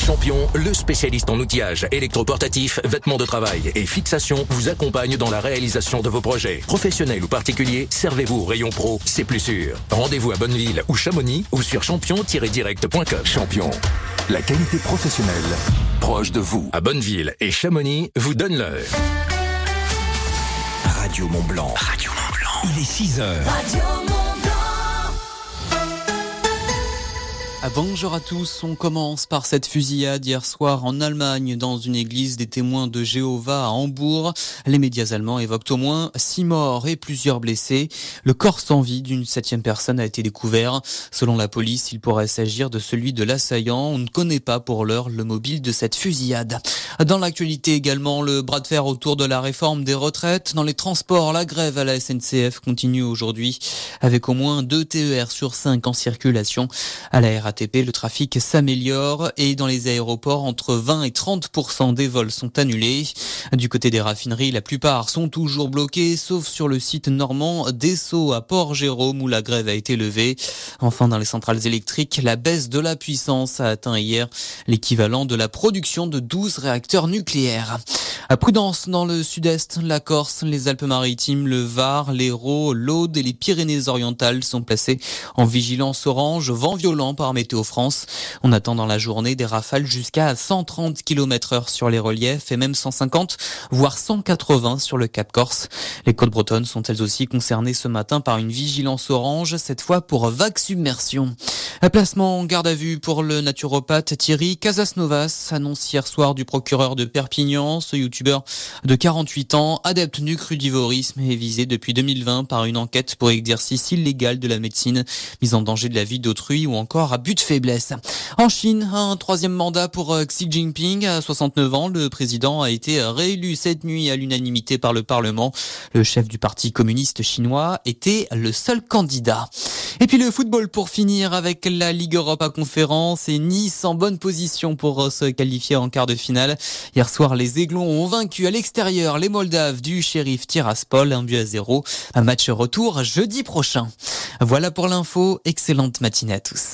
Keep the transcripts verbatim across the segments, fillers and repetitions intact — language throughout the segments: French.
Champion, le spécialiste en outillage électroportatif, vêtements de travail et fixation, vous accompagne dans la réalisation de vos projets. Professionnels ou particuliers, servez-vous au rayon pro, c'est plus sûr. Rendez-vous à Bonneville ou Chamonix ou sur champion tiret direct point com. Champion, la qualité professionnelle proche de vous. À Bonneville et Chamonix, vous donne l'heure. Radio Mont-Blanc. Radio Mont-Blanc. Il est six heures. Radio Mont-Blanc. Bonjour à tous, on commence par cette fusillade hier soir en Allemagne dans une église des témoins de Jéhovah à Hambourg. Les médias allemands évoquent au moins six morts et plusieurs blessés. Le corps sans vie d'une septième personne a été découvert. Selon la police, il pourrait s'agir de celui de l'assaillant. On ne connaît pas pour l'heure le mobile de cette fusillade. Dans l'actualité également, le bras de fer autour de la réforme des retraites. Dans les transports, la grève à la S N C F continue aujourd'hui avec au moins deux T E R sur cinq en circulation. À la R A T P, le trafic s'améliore et dans les aéroports, entre vingt et trente pour cent des vols sont annulés. Du côté des raffineries, la plupart sont toujours bloqués, sauf sur le site normand d'Esso à Port-Jérôme où la grève a été levée. Enfin, dans les centrales électriques, la baisse de la puissance a atteint hier l'équivalent de la production de douze réacteurs nucléaires. À prudence dans le sud-est, la Corse, les Alpes-Maritimes, le Var, l'Hérault, l'Aude et les Pyrénées-Orientales sont placés en vigilance orange, vent violent par Météo France. On attend dans la journée des rafales jusqu'à cent trente kilomètres heure sur les reliefs et même cent cinquante, voire cent quatre-vingts sur le Cap Corse. Les côtes bretonnes sont elles aussi concernées ce matin par une vigilance orange, cette fois pour vague submersion. Un placement en garde à vue pour le naturopathe Thierry Casasnovas, annonce hier soir du procureur de Perpignan. Ce youtubeur de quarante-huit ans, adepte du crudivorisme, est visé depuis deux mille vingt par une enquête pour exercice illégal de la médecine, mise en danger de la vie d'autrui ou encore à but de faiblesse. En Chine, un troisième mandat pour Xi Jinping. À soixante-neuf ans, le président a été réélu cette nuit à l'unanimité par le Parlement. Le chef du parti communiste chinois était le seul candidat. Et puis le football pour finir avec la Ligue Europa Conférence et Nice en bonne position pour se qualifier en quart de finale. Hier soir, les Aiglons ont vaincu à l'extérieur les Moldaves du Sheriff Tiraspol, un but à zéro. Un match retour jeudi prochain. Voilà pour l'info. Excellente matinée à tous.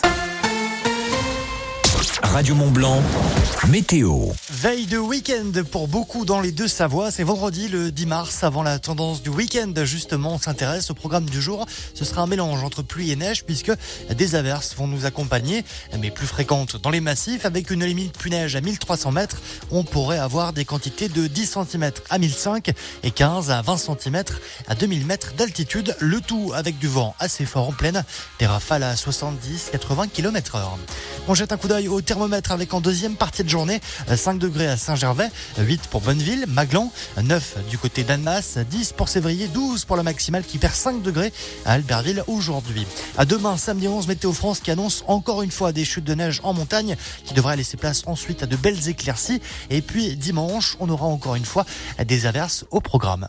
Radio Mont-Blanc, météo. Veille de week-end pour beaucoup dans les Deux-Savoies. C'est vendredi le dix mars, avant la tendance du week-end. Justement, on s'intéresse au programme du jour. Ce sera un mélange entre pluie et neige puisque des averses vont nous accompagner, mais plus fréquentes dans les massifs. Avec une limite pluie-neige à mille trois cents mètres, on pourrait avoir des quantités de dix centimètres à mille cinq et quinze à vingt centimètres à deux mille mètres d'altitude. Le tout avec du vent assez fort en plaine, des rafales à soixante-dix à quatre-vingts kilomètres heure. On jette un coup d'œil au thermomètre avec en deuxième partie de journée cinq degrés à Saint-Gervais, huit pour Bonneville, Maglan, neuf du côté d'Annemasse, dix pour Sévrier, douze pour la maximale qui perd cinq degrés à Albertville aujourd'hui. À demain, samedi onze, Météo France qui annonce encore une fois des chutes de neige en montagne qui devraient laisser place ensuite à de belles éclaircies. Et puis dimanche, on aura encore une fois des averses au programme.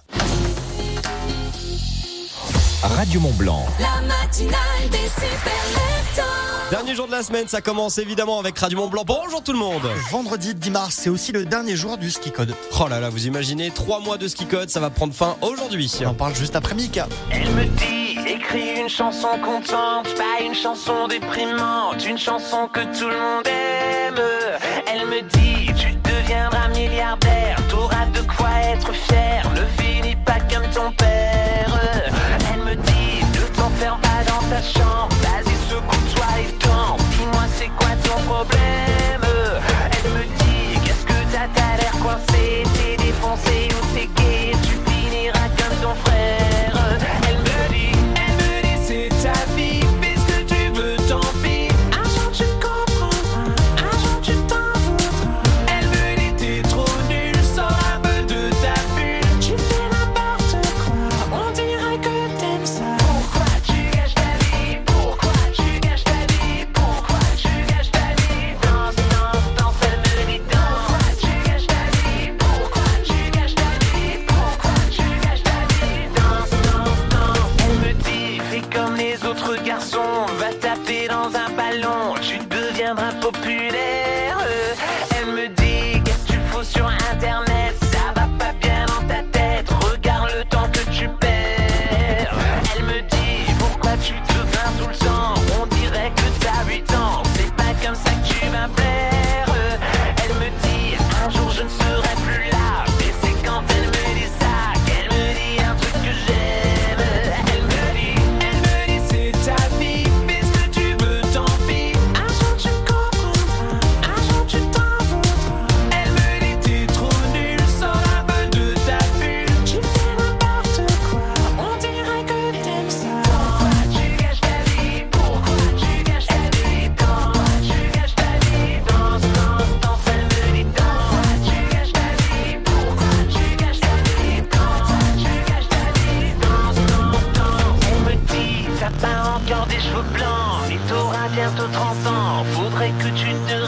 Radio Mont-Blanc. La matinale des super leftos. Dernier jour de la semaine, ça commence évidemment avec Radio Mont-Blanc. Bonjour tout le monde. Vendredi dix mars, c'est aussi le dernier jour du ski code. Oh là là, vous imaginez, trois mois de ski code, ça va prendre fin aujourd'hui. On en parle juste après Mika. Elle me dit, écris une chanson contente, pas une chanson déprimante, une chanson que tout le monde aime. Elle me dit, tu deviendras milliardaire, t'auras de quoi être fier, ne finis pas comme ton père. Elle me dit, ne t'enferme pas dans ta chambre, vas-y secoue-toi et danse, dis-moi c'est quoi ton problème. Elle me dit, qu'est-ce que t'as, t'as l'air coincé, t'es défoncé ou t'es gay, tu finiras comme ton frère. Elle me dit, elle me dit c'est ta vie, fais ce que tu veux, tant pis. Un jour tu comprendras, un jour tu t'en voudras. Elle me dit t'es trop nul, sors un peu de ta bulle, tu fais n'importe quoi, on dirait que t'aimes ça. Pourquoi tu gâches ta vie, pourquoi tu gâches ta vie, pourquoi tu gâches ta vie. Danse, danse, danse, elle me dit danse. Pourquoi tu gâches ta vie, pourquoi tu gâches ta vie, pourquoi tu gâches ta vie. Danse, danse, danse. Elle me dit fais comme les autres garçons, va taper dans un ballon, tu deviendras populaire. Elle me dit qu'est-ce que tu fous sur internet, ça va pas bien dans ta tête, regarde le temps que tu perds. Elle me dit pourquoi tu te plains tout le temps, on dirait que t'as huit ans, c'est pas comme ça que tu vas plaire.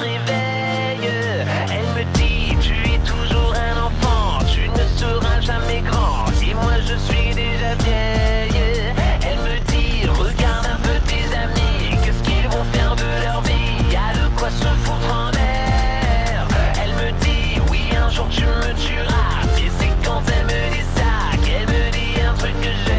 réveille. Elle me dit, tu es toujours un enfant, tu ne seras jamais grand, et moi je suis déjà vieille. Elle me dit, regarde un peu tes amis, qu'est-ce qu'ils vont faire de leur vie, y a de quoi se foutre en l'air. Elle me dit, oui un jour tu me tueras, mais c'est quand elle me dit ça qu'elle me dit un truc que j'aime.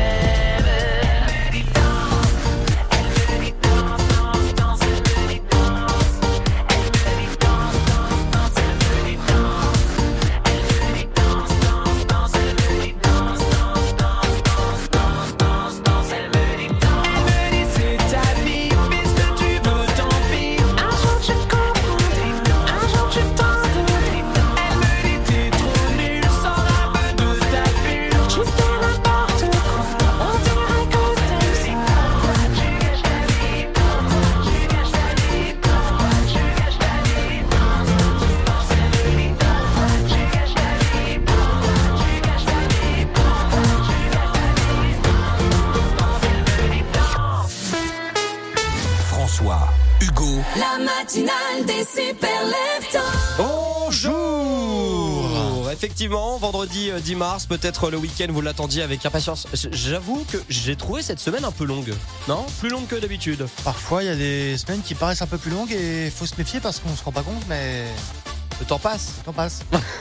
La matinale des super leftos. Bonjour. Effectivement, vendredi dix mars, peut-être le week-end, vous l'attendiez avec impatience. J'avoue que j'ai trouvé cette semaine un peu longue. Non ? Plus longue que d'habitude. Parfois, il y a des semaines qui paraissent un peu plus longues et il faut se méfier parce qu'on se rend pas compte, mais le temps passe. Le temps passe.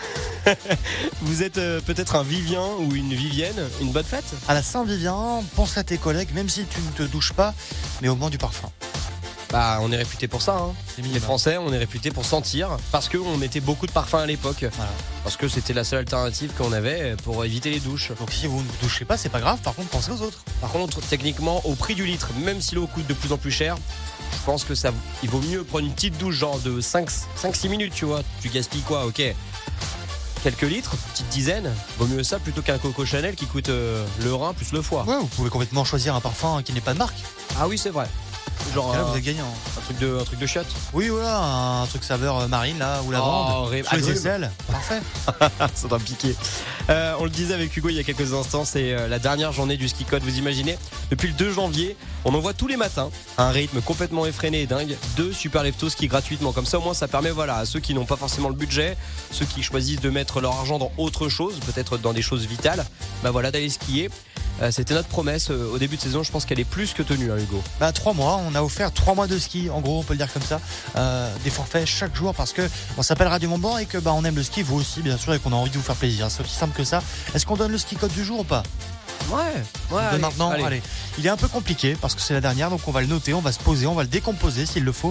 Vous êtes euh, peut-être un Vivien ou une Vivienne. Une bonne fête ? À la Saint-Vivien, pense à tes collègues, même si tu ne te douches pas, mais au moins du parfum. Bah, on est réputé pour ça, hein. Les Français, on est réputé pour sentir, parce qu'on mettait beaucoup de parfums à l'époque. Voilà. Parce que c'était la seule alternative qu'on avait pour éviter les douches. Donc si vous ne vous douchez pas, c'est pas grave, par contre pensez aux autres. Par contre, techniquement, au prix du litre, même si l'eau coûte de plus en plus cher, je pense que ça, il vaut mieux prendre une petite douche genre de cinq six minutes, tu vois. Tu gaspilles quoi, ok, quelques litres, petite dizaine, vaut mieux ça plutôt qu'un Coco Chanel qui coûte euh, le rein plus le foie. Ouais, vous pouvez complètement choisir un parfum qui n'est pas de marque. Ah oui, c'est vrai. Genre là, un, vous êtes gagnant. Un truc de, un truc de chiotte. Oui, voilà, un truc saveur marine là, ou lavande. Oh, ré- les aisselles. Parfait. Ça doit piquer. Euh, on le disait avec Hugo il y a quelques instants, c'est euh, la dernière journée du ski code. Vous imaginez, depuis le deux janvier, on en voit tous les matins, à un rythme complètement effréné et dingue, deux super leftos ski gratuitement. Comme ça, au moins, ça permet, voilà, à ceux qui n'ont pas forcément le budget, ceux qui choisissent de mettre leur argent dans autre chose, peut-être dans des choses vitales, bah voilà, d'aller skier. Euh, c'était notre promesse euh, au début de saison. Je pense qu'elle est plus que tenue, hein, Hugo. Bah trois mois, on a offert trois mois de ski. En gros, on peut le dire comme ça. Euh, des forfaits chaque jour parce que on s'appelle Radio Mont-Blanc et que bah on aime le ski, vous aussi, bien sûr, et qu'on a envie de vous faire plaisir. C'est aussi simple que ça. Est-ce qu'on donne le ski code du jour ou pas ? Ouais, ouais. De allez, maintenant, allez. allez. Il est un peu compliqué parce que c'est la dernière, donc on va le noter, on va se poser, on va le décomposer s'il le faut.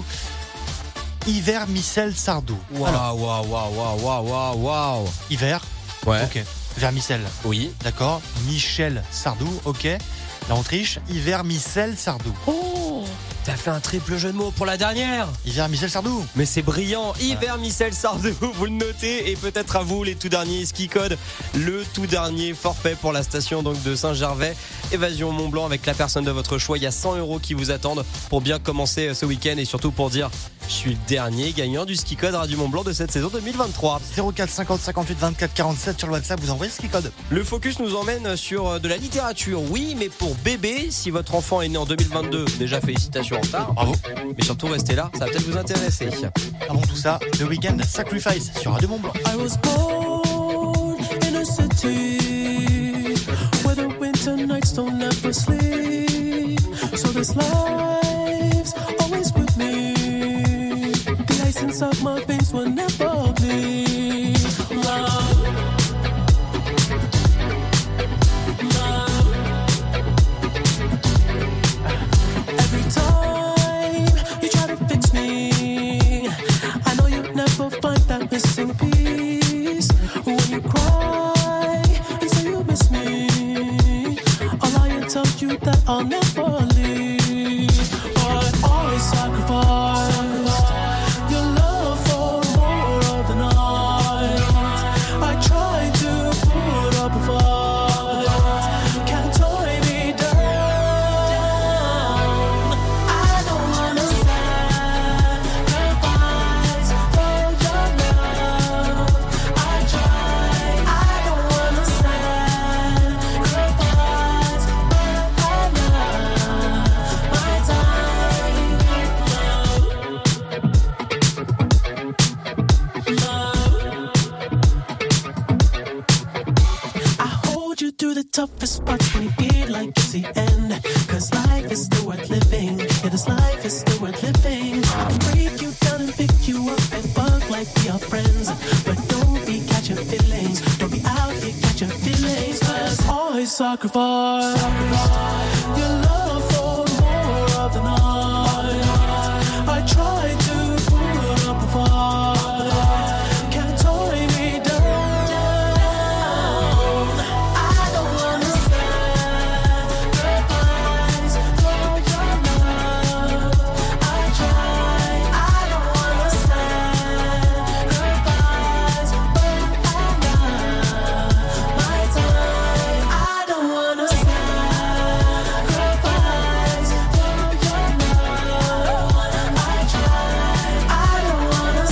Hiver Michel Sardou. Waouh, waouh, waouh, waouh, waouh, waouh. Hiver. Ouais. Ok. Vermicelle. Oui. D'accord. Michel Sardou. Ok. Là on triche. Hiver Michel Sardou. Oh, t'as fait un triple jeu de mots pour la dernière. Hiver Michel Sardou. Mais c'est brillant. Hiver Michel Sardou, vous le notez. Et peut-être à vous les tout derniers ski code, le tout dernier forfait pour la station donc de Saint-Gervais, Évasion Mont-Blanc avec la personne de votre choix. Il y a cent euros qui vous attendent pour bien commencer ce week-end et surtout pour dire je suis le dernier gagnant du ski code Radio Mont-Blanc de cette saison deux mille vingt-trois. zéro quatre cinquante cinquante-huit vingt-quatre quarante-sept sur le WhatsApp, vous envoyez ski code. Le focus nous emmène sur de la littérature. Oui, mais pour bébé, si votre enfant est né en deux mille vingt-deux, déjà félicitations en retard. Bravo. Mais surtout restez là, ça va peut-être vous intéresser. Avant tout ça, le week-end Sacrifice sur Radio Mont-Blanc. I was born in a city where the winter nights don't ever sleep. So this life's always with me. The ice inside my veins will never bleed. Love. Love. Every time you try to fix me, I know you'll never find that missing piece. When you cry and say you miss me, I'll lie and tell you that I'll never leave. But always sacrifice your love for more of the night. I try to put up a fight, can't tie me down. I don't wanna sacrifice for your love. toughest parts when you feel like it's the end. Cause life is still worth living. Yeah, this life is still worth living. I can break you down and pick you up and fuck like we are friends. But don't be catching feelings. Don't be out here catching feelings. Cause always sacrifice, sacrifice your love for more of the night. I try to put up a fight. Can't tie me down. I don't wanna sacrifice for your love. I try. I don't wanna sacrifice, but I got my time. I don't wanna sacrifice for your love. I try. I don't wanna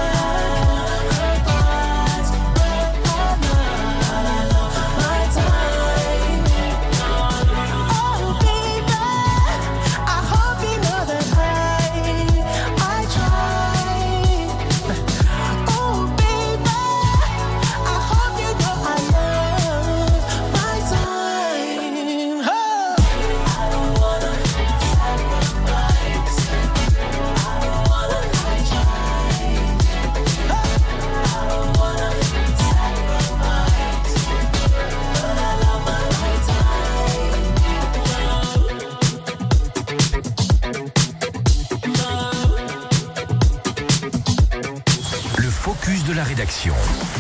sacrifice, but I got my time. Oh baby, I hope you know that I I try. Oh baby, I hope you know I love my time. Oh. I don't wanna sacrifice. I don't wanna try. I don't wanna sacrifice, but I love my Le focus de la rédaction.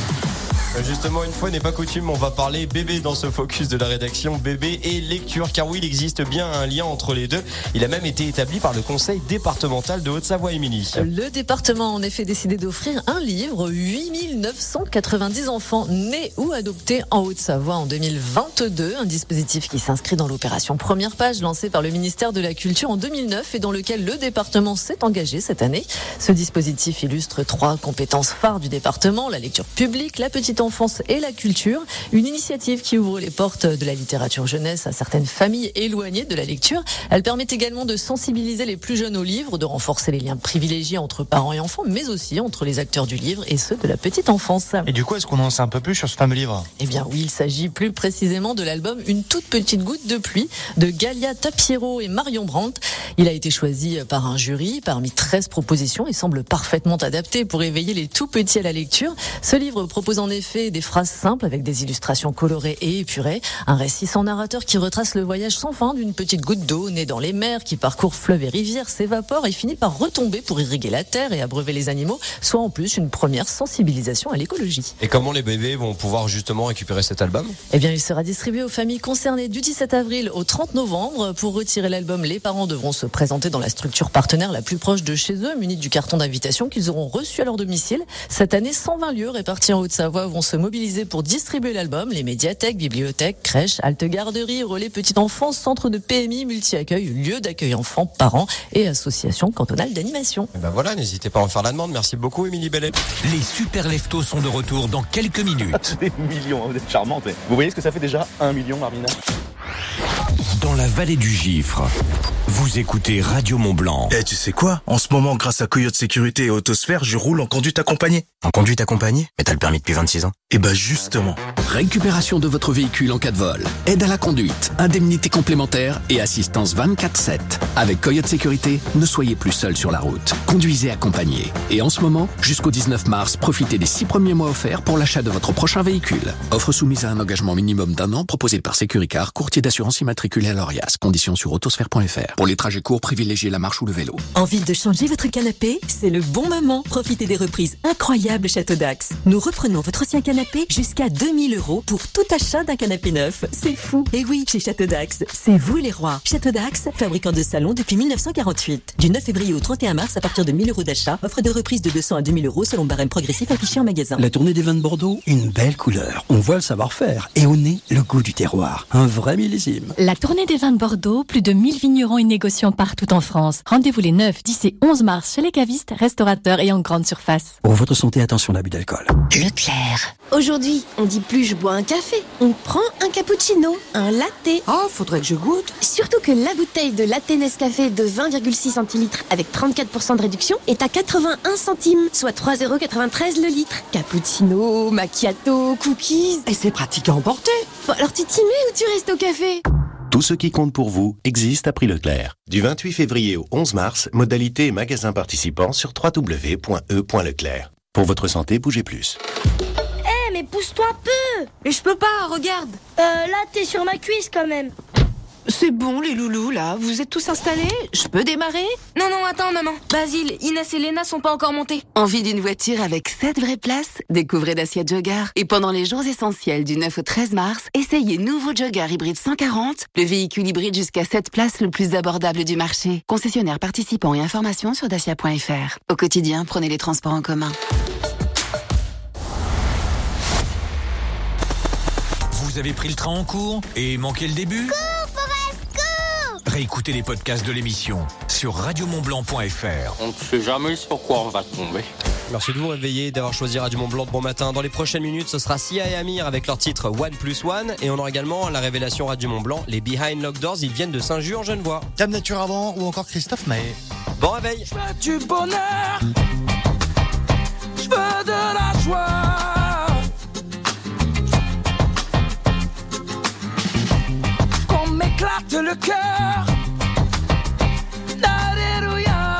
Justement, une fois n'est pas coutume, on va parler bébé dans ce focus de la rédaction, bébé et lecture, car oui, il existe bien un lien entre les deux. Il a même été établi par le conseil départemental de Haute-Savoie, Émilie. Le département a en effet décidé d'offrir un livre, huit mille neuf cent quatre-vingt-dix enfants nés ou adoptés en Haute-Savoie en deux mille vingt-deux. Un dispositif qui s'inscrit dans l'opération Première Page lancée par le ministère de la Culture en deux mille neuf et dans lequel le département s'est engagé cette année. Ce dispositif illustre trois compétences phares du département, la lecture publique, la petite enfance et la culture. Une initiative qui ouvre les portes de la littérature jeunesse à certaines familles éloignées de la lecture. Elle permet également de sensibiliser les plus jeunes au livre, de renforcer les liens privilégiés entre parents et enfants, mais aussi entre les acteurs du livre et ceux de la petite enfance. Et du coup, est-ce qu'on en sait un peu plus sur ce fameux livre? Eh bien oui, il s'agit plus précisément de l'album Une toute petite goutte de pluie de Galia Tapiero et Marion Brandt. Il a été choisi par un jury parmi treize propositions et semble parfaitement adapté pour éveiller les tout petits à la lecture. Ce livre propose en effet des phrases simples avec des illustrations colorées et épurées. Un récit sans narrateur qui retrace le voyage sans fin d'une petite goutte d'eau née dans les mers qui parcourt fleuves et rivières, s'évapore et finit par retomber pour irriguer la terre et abreuver les animaux, soit en plus une première sensibilisation à l'écologie. Et comment les bébés vont pouvoir justement récupérer cet album? Eh bien, il sera distribué aux familles concernées du dix-sept avril au trente novembre. Pour retirer l'album, les parents devront se présenter dans la structure partenaire la plus proche de chez eux, munis du carton d'invitation qu'ils auront reçu à leur domicile. Cette année, cent vingt lieux répartis en Haute-Savoie vont se mobiliser pour distribuer l'album. Les médiathèques, bibliothèques, crèches, haltes garderies, relais petite enfance, centres de P M I, multi-accueil, lieux d'accueil enfants, parents et associations cantonales d'animation. Et ben voilà, n'hésitez pas à en faire la demande. Merci beaucoup, Émilie Bellet. Les super leftos sont de retour dans quelques minutes. Des millions, vous êtes charmante. Vous voyez ce que ça fait déjà? Un million, Armina? Dans la vallée du Gifre, vous écoutez Radio Mont-Blanc. Eh, tu sais quoi? En ce moment, grâce à Coyote Sécurité et Autosphère, je roule en conduite accompagnée. En conduite accompagnée? Mais t'as le permis depuis vingt-six ans. Eh ben, justement. Récupération de votre véhicule en cas de vol, aide à la conduite, indemnité complémentaire et assistance vingt-quatre sept. Avec Coyote Sécurité, ne soyez plus seul sur la route. Conduisez accompagné. Et en ce moment, jusqu'au dix-neuf mars, profitez des six premiers mois offerts pour l'achat de votre prochain véhicule. Offre soumise à un engagement minimum d'un an proposé par Sécuricar, courtier d'assurance immatriculé à l'Orias. Conditions sur autosphère point f r. Pour les trajets courts, privilégiez la marche ou le vélo. Envie de changer votre canapé? C'est le bon moment. Profitez des reprises incroyables Château d'Axe. Nous reprenons votre ancien canapé jusqu'à deux mille euros pour tout achat d'un canapé neuf. C'est fou. Et oui, chez Château d'Axe, c'est vous les rois. Château d'Axe, fabricant de salons depuis mille neuf cent quarante-huit. Du neuf février au trente et un mars à partir de mille euros d'achat. Offre de reprise de deux cents à deux mille euros selon barème progressif affiché en magasin. La tournée des vins de Bordeaux, une belle couleur. On voit le savoir-faire et au nez, le goût du terroir. Un vrai millésime. La tournée des vins de Bordeaux, plus de mille vignerons et négociants partout en France. Rendez-vous les neuf, dix et onze mars chez les cavistes, restaurateurs et en grande surface. Pour votre santé, attention à l'abus d'alcool. Leclerc. Aujourd'hui, on dit plus je bois un café, on prend un cappuccino, un latte. Oh, faudrait que je goûte. Surtout que la bouteille de latte Nescafé de vingt virgule six centilitres avec trente-quatre pour cent de réduction est à quatre-vingt-un centimes, soit trois euros quatre-vingt-treize le litre. Cappuccino, macchiato, cookies. Et c'est pratique à emporter. Bon, alors tu t'y mets ou tu restes au café ? Tout ce qui compte pour vous existe à prix Leclerc. Du vingt-huit février au onze mars, modalité et magasins participants sur w w w point e point leclerc. Pour votre santé, bougez plus. Eh, hey, mais pousse-toi un peu. Mais je peux pas, regarde. Euh, là, t'es sur ma cuisse quand même. C'est bon, les loulous, là. Vous êtes tous installés? Je peux démarrer? Non, non, attends, maman. Basile, Inès et Léna sont pas encore montés. Envie d'une voiture avec sept vraies places? Découvrez Dacia Jogger. Et pendant les jours essentiels du neuf au treize mars, essayez nouveau Jogger hybride cent quarante, le véhicule hybride jusqu'à sept places le plus abordable du marché. Concessionnaire participant et informations sur dacia point f r. Au quotidien, prenez les transports en commun. Vous avez pris le train en cours et manqué le début? Cours, Forest, cours! Réécoutez les podcasts de l'émission sur radio mont blanc point f r. On ne sait jamais sur quoi on va tomber. Merci de vous réveiller, d'avoir choisi Radio Mont Blanc de bon matin. Dans les prochaines minutes, ce sera Sia et Amir avec leur titre One Plus One. Et on aura également la révélation Radio Mont Blanc, les Behind Locked Doors, ils viennent de Saint-Just en Genevois. Dame Nature avant ou encore Christophe Maé. Bon réveil. Je veux du bonheur, je veux de la joie. Qu'on m'éclate le cœur. Alléluia.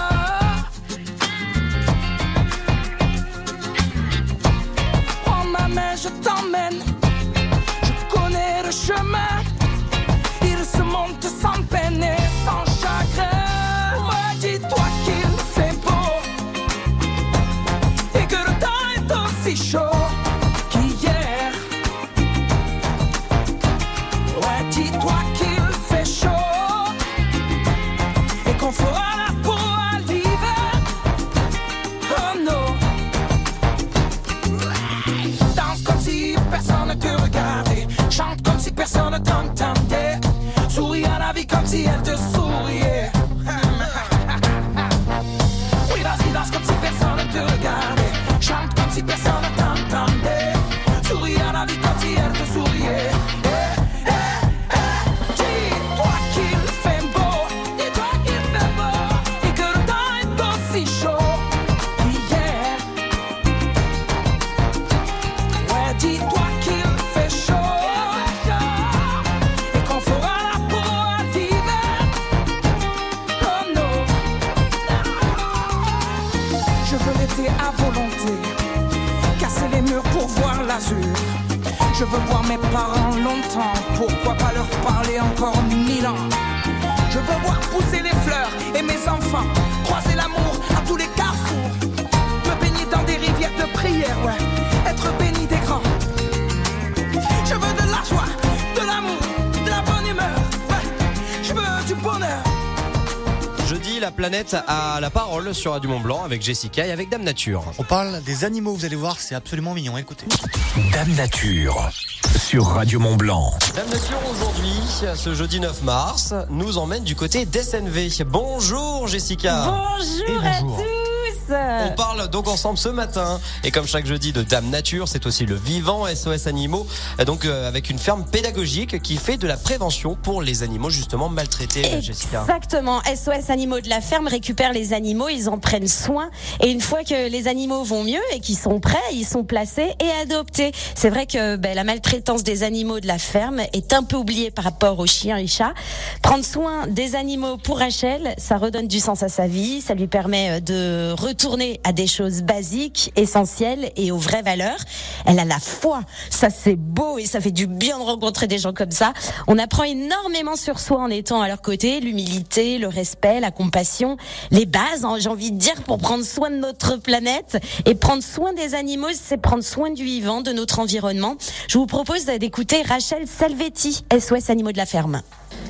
Prends ma main, je t'emmène. Je connais le chemin. Il se monte sans peine et sans chagrin. Ouais, dis-toi qu'il fait beau et que le temps est aussi chaud qu'hier. Ouais, dis-toi qu'il fait chaud et qu'on fera la peau à l'hiver. Oh non. Danse comme si personne ne te regardait. Chante comme si personne ne t'entendait. Souris à la vie comme si elle te souriait. Oui, vas-y, danse comme si personne ne te regardait. Chante comme si personne ne t'entendait. Souris à la vie comme si elle te souriait. Eh, eh, eh. Dis-toi qu'il fait beau, dis-toi qu'il fait beau et que le temps est aussi chaud qu'hier. Ouais, dis-toi qu'il fait chaud et qu'on fera la peau à l'hiver. Oh non. Je veux l'été à volonté, casser les murs pour voir l'azur. Je veux voir mes parents longtemps, pourquoi pas leur parler encore mille ans. Je veux voir pousser les fleurs et mes enfants croiser l'amour à tous les carrefours. Me baigner dans des rivières de prière, ouais, être béni des grands. Je veux de la joie, de l'amour, de la bonne humeur, ouais, je veux du bonheur. Jeudi, la planète a la parole sur Radio Mont Blanc avec Jessica et avec Dame Nature. On parle des animaux, vous allez voir, c'est absolument mignon, écoutez. Dame Nature sur Radio Mont Blanc. Dame Nature aujourd'hui, ce jeudi neuf mars, nous emmène du côté d'S N V. Bonjour Jessica. Bonjour, à tous. On parle donc ensemble ce matin et comme chaque jeudi de Dame Nature, c'est aussi le vivant S O S Animaux, donc euh, avec une ferme pédagogique qui fait de la prévention pour les animaux justement maltraités. Jessica. Exactement, S O S Animaux de la ferme récupère les animaux, ils en prennent soin et une fois que les animaux vont mieux et qu'ils sont prêts, ils sont placés et adoptés. C'est vrai que ben, la maltraitance des animaux de la ferme est un peu oubliée par rapport aux chiens et chats. Prendre soin des animaux pour Rachel, ça redonne du sens à sa vie, ça lui permet de retourner à des choses basiques, essentielles et aux vraies valeurs. Elle a la foi, ça c'est beau et ça fait du bien de rencontrer des gens comme ça. On apprend énormément sur soi en étant à leur côté, l'humilité, le respect, la compassion, les bases, hein, j'ai envie de dire, pour prendre soin de notre planète. Et prendre soin des animaux, c'est prendre soin du vivant, de notre environnement. Je vous propose d'écouter Rachel Salvetti, S O S Animaux de la ferme.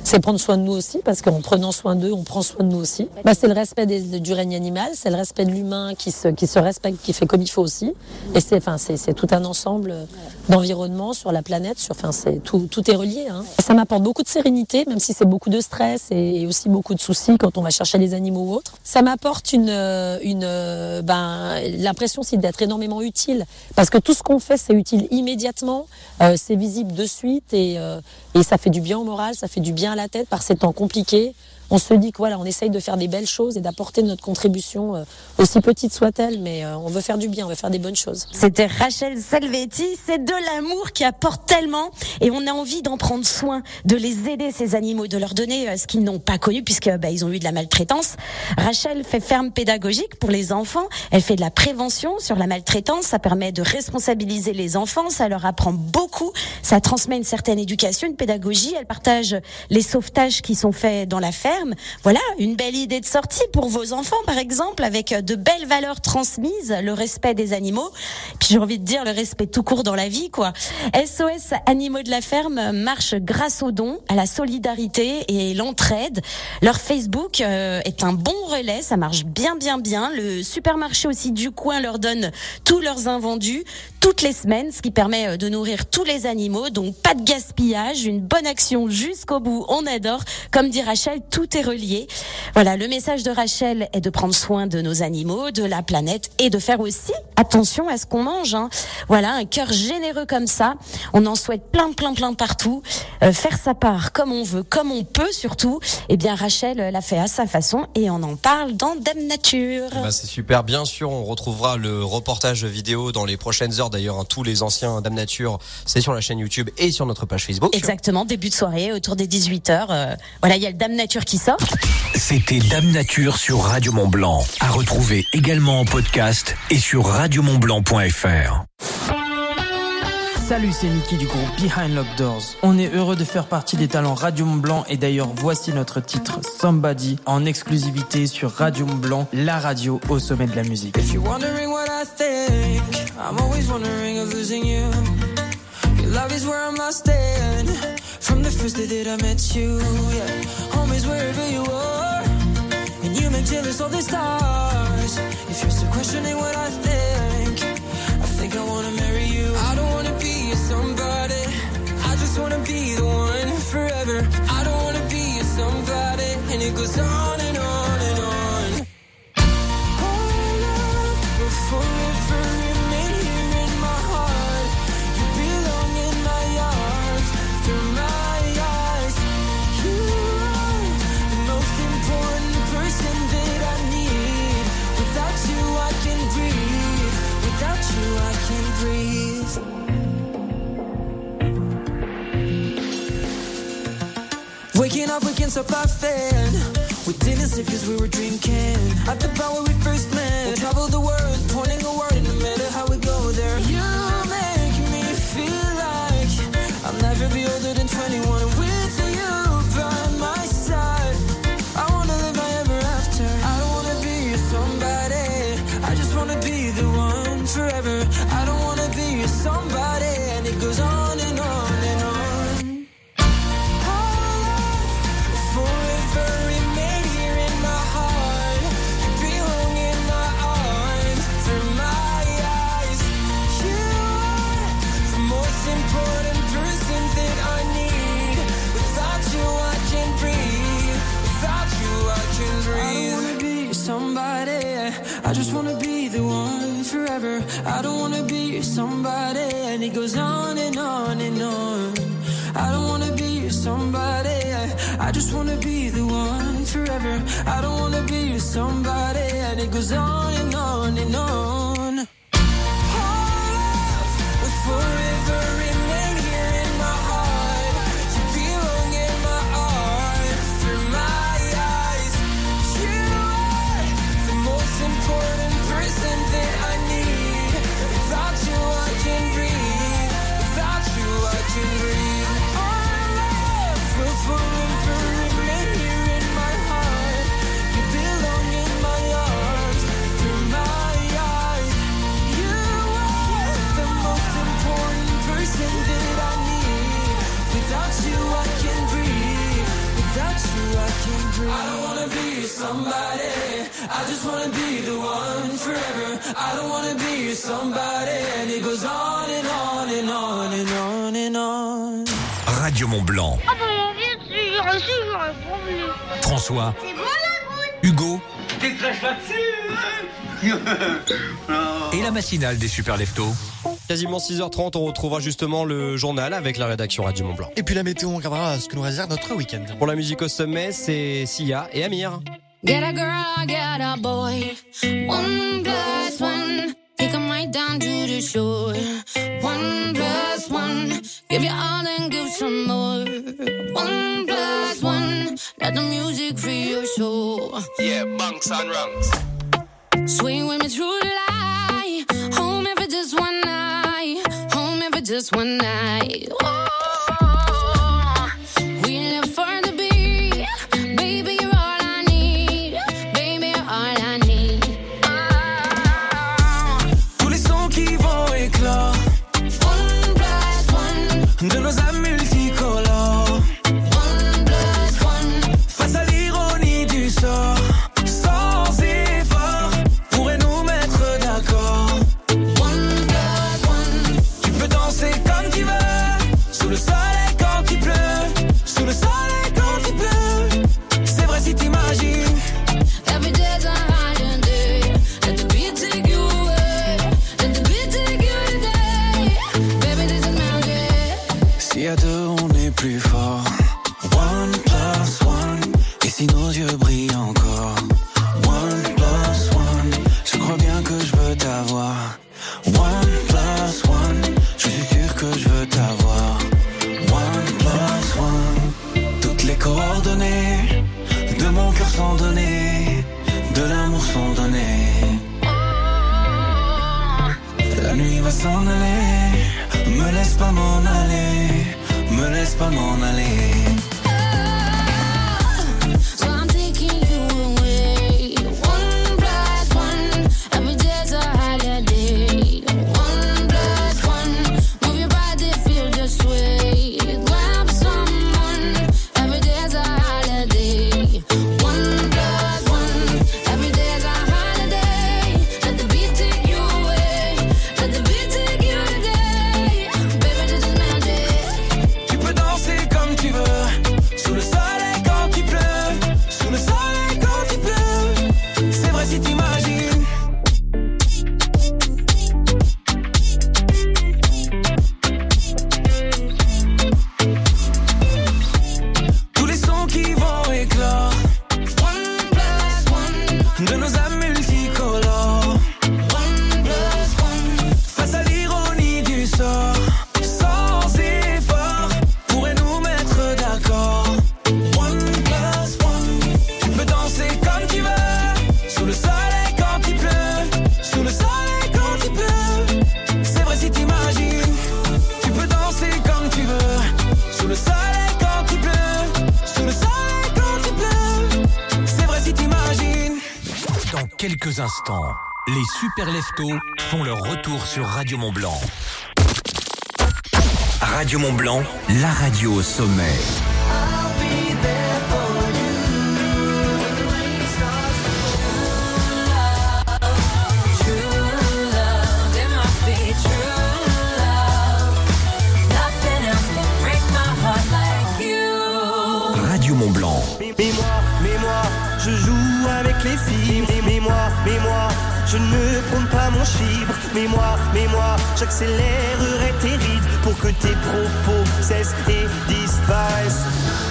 c'est prendre soin de nous aussi, parce qu'en prenant soin d'eux, on prend soin de nous aussi. Bah, c'est le respect des, du règne animal, c'est le respect de l'humain qui se, qui se respecte, qui fait comme il faut aussi. Et c'est, enfin, c'est, c'est tout un ensemble d'environnement sur la planète, sur, enfin, c'est, tout, tout est relié. Hein. Ça m'apporte beaucoup de sérénité, même si c'est beaucoup de stress et, et aussi beaucoup de soucis quand on va chercher les animaux ou autres. Ça m'apporte une, une, ben, l'impression aussi d'être énormément utile, parce que tout ce qu'on fait, c'est utile immédiatement, euh, c'est visible de suite et, euh, et ça fait du bien au moral, ça fait du bien à la tête par ces temps compliqués. On se dit que voilà, on essaye de faire des belles choses et d'apporter notre contribution, euh, aussi petite soit-elle, mais euh, on veut faire du bien, on veut faire des bonnes choses. C'était Rachel Salvetti, c'est de l'amour qui apporte tellement et on a envie d'en prendre soin, de les aider ces animaux, de leur donner euh, ce qu'ils n'ont pas connu puisque bah, ils ont eu de la maltraitance. Rachel fait ferme pédagogique pour les enfants, elle fait de la prévention sur la maltraitance, ça permet de responsabiliser les enfants, ça leur apprend beaucoup, ça transmet une certaine éducation, une pédagogie, elle partage les sauvetages qui sont faits dans la ferme. Voilà, une belle idée de sortie pour vos enfants, par exemple, avec de belles valeurs transmises, le respect des animaux, puis j'ai envie de dire le respect tout court dans la vie, quoi. S O S Animaux de la Ferme marche grâce aux dons, à la solidarité et l'entraide. Leur Facebook euh, est un bon relais, ça marche bien, bien, bien. Le supermarché aussi du coin leur donne tous leurs invendus toutes les semaines, ce qui permet de nourrir tous les animaux, donc pas de gaspillage, une bonne action jusqu'au bout, on adore. Comme dit Rachel, tout est relié. Voilà, le message de Rachel est de prendre soin de nos animaux, de la planète et de faire aussi attention à ce qu'on mange. Hein. Voilà, un cœur généreux comme ça, on en souhaite plein, plein, plein partout. Euh, faire sa part comme on veut, comme on peut surtout. Eh bien, Rachel l'a fait à sa façon et on en parle dans Dame Nature. Bah, c'est super, bien sûr, on retrouvera le reportage vidéo dans les prochaines heures. D'ailleurs, hein, tous les anciens Dame Nature, c'est sur la chaîne YouTube et sur notre page Facebook. Exactement, début de soirée, autour des dix-huit heures. Euh, voilà, il y a le Dame Nature qui sort. C'était Dame Nature sur Radio Mont Blanc. À retrouver également en podcast et sur radio mont blanc point f r. Salut, c'est Niki du groupe Behind Locked Doors. On est heureux de faire partie des talents Radio Mont Blanc et d'ailleurs voici notre titre Somebody en exclusivité sur Radio Mont Blanc, la radio au sommet de la musique. If you're wondering what I think, I'm always wondering of losing you. Your love is where I must stand. From the first day that I met you, yeah. Home is wherever you are, and you make jealous all the stars. If you're still questioning what I think, I think I wanna marry you. I don't wanna be a somebody, I just wanna be the one forever. I don't wanna be a somebody, and it goes on and on and on. Our love will forever remain here in my heart. You belong in my arms, through my eyes. You are the most important person that I need. Without you I can breathe, without you I can breathe. Waking up against a buffet, we didn't sleep cause we were drinking. At the bar where we first met, we'll travel the world, pointing a word, and no matter how we go there, you make me feel like I'll never be older than twenty-one with you by my side. I wanna live my ever after. I don't wanna be somebody, I just wanna be the one forever. I don't wanna be somebody, and it goes on and on and on. Forever remain here in my heart. You belong in my arms, through my eyes. You are the most important person that I need. Without you I can breathe, without you I can breathe. I don't wanna be somebody, I just wanna be the one forever. I don't wanna be somebody, and it goes on and on and on. I don't wanna be somebody, I just wanna be the one forever. I don't wanna be somebody, and it goes on and on and on. Our love will forever remain here in my heart. You belong in my arms, through my eyes. You are the most important person that I need. Without you I can breathe, without you I can breathe. Our love will forever remain here in my heart. You belong in my arms, through my eyes. somebody. I just wanna be the one forever. I don't wanna be your somebody. And it goes on and on and on and on and on. Radio Mont Blanc. Ah bon, bien sûr, bien sûr, promis. François, C'est bon la goutte. Hugo T'es très là-dessus. et la matinale des Super Leftos. Quasiment six heures trente, on retrouvera justement le journal avec la rédaction Radio Mont Blanc. Et puis la météo, on regardera ce que nous réserve notre week-end. Pour la musique au sommet, c'est Sia et Amir. Get a girl, get a boy. One plus one. Take 'em right down to the shore. One plus one. Give you all and give some more. One plus one. Let the music free your soul. Yeah, bunks and rungs. Swing with me through the light. Home if it's just one night. Home if it's just one night. Oh, we live for the beat. Baby, you're all I need. Baby, you're all I need. Oh. Tous les sons qui vont éclore. One plus one. De nos âmes multicolores. One plus one. Face à l'ironie du sort. Sans effort. Pourrait nous mettre d'accord. One plus one. Tu peux danser comme tu veux. Sous le soleil quand il pleut. Sous le soleil quand il pleut. C'est vrai si t'imagines. Every day's a holiday. Let the beat take you away. Let the beat take you today. Baby, this is magic. Si à deux on est plus fort. One plus one. Et si nos yeux brillent encore. One plus one. Je crois bien que je veux t'avoir. One plus one. Je suis sûr que je veux t'avoir. One plus one. Toutes les coordonnées de mon cœur sont données. De l'amour sont données. La nuit va s'en aller. Me laisse pas m'en aller. Me laisse pas m'en aller. So I'm taking you away. One plus one. Every day's a holiday. One plus one. Move your body, feel the sway. Grab someone. Every day's a holiday. One plus one. Every day's a holiday. Let the beat take you away. Let the beat take you today. Baby, this is magic. Tu peux danser comme tu veux. Sous le soleil quand il pleut. Sous le soleil quand il pleut. C'est vrai si t'imagines. Tous les sons qui vont éclore. One plus one. De nos âmes multicolores. One plus one. Face à l'ironie du sort. Sans effort. Pourrait nous mettre d'accord. One plus one. Tu peux danser comme tu veux. Sous le soleil quand il pleut. Sous le soleil quand il pleut. C'est vrai si t'imagines. Tu peux danser comme tu veux. Sous le soleil quand il pleut. Sous le soleil quand il pleut. C'est vrai si t'imagines. Dans quelques instants, les Super Leftos font leur retour sur Radio Mont Blanc. Radio Mont Blanc, la radio au sommet. Radio Mont Blanc. Mais moi, mais moi, je joue avec les filles. Mais moi, mais moi, je ne prends pas mon chibre. Mais moi, mais moi, j'accélérerai tes rides pour que tes propos cessent et disparaissent.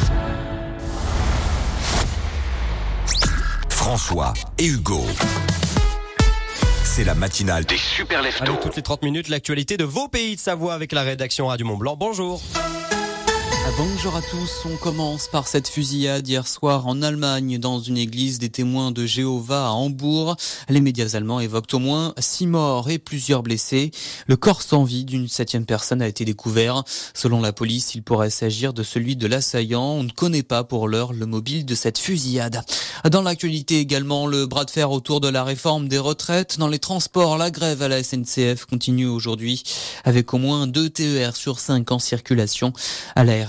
François et Hugo. C'est la matinale des Super Leftos. Allez, toutes les trente minutes, l'actualité de vos pays de Savoie avec la rédaction Radio Mont Blanc. Bonjour. Bonjour à tous, on commence par cette fusillade hier soir en Allemagne dans une église des témoins de Jéhovah à Hambourg. Les médias allemands évoquent au moins six morts et plusieurs blessés. Le corps sans vie d'une septième personne a été découvert. Selon la police, il pourrait s'agir de celui de l'assaillant. On ne connaît pas pour l'heure le mobile de cette fusillade. Dans l'actualité également, le bras de fer autour de la réforme des retraites. Dans les transports, la grève à la S N C F continue aujourd'hui avec au moins deux T E R sur cinq en circulation. À la R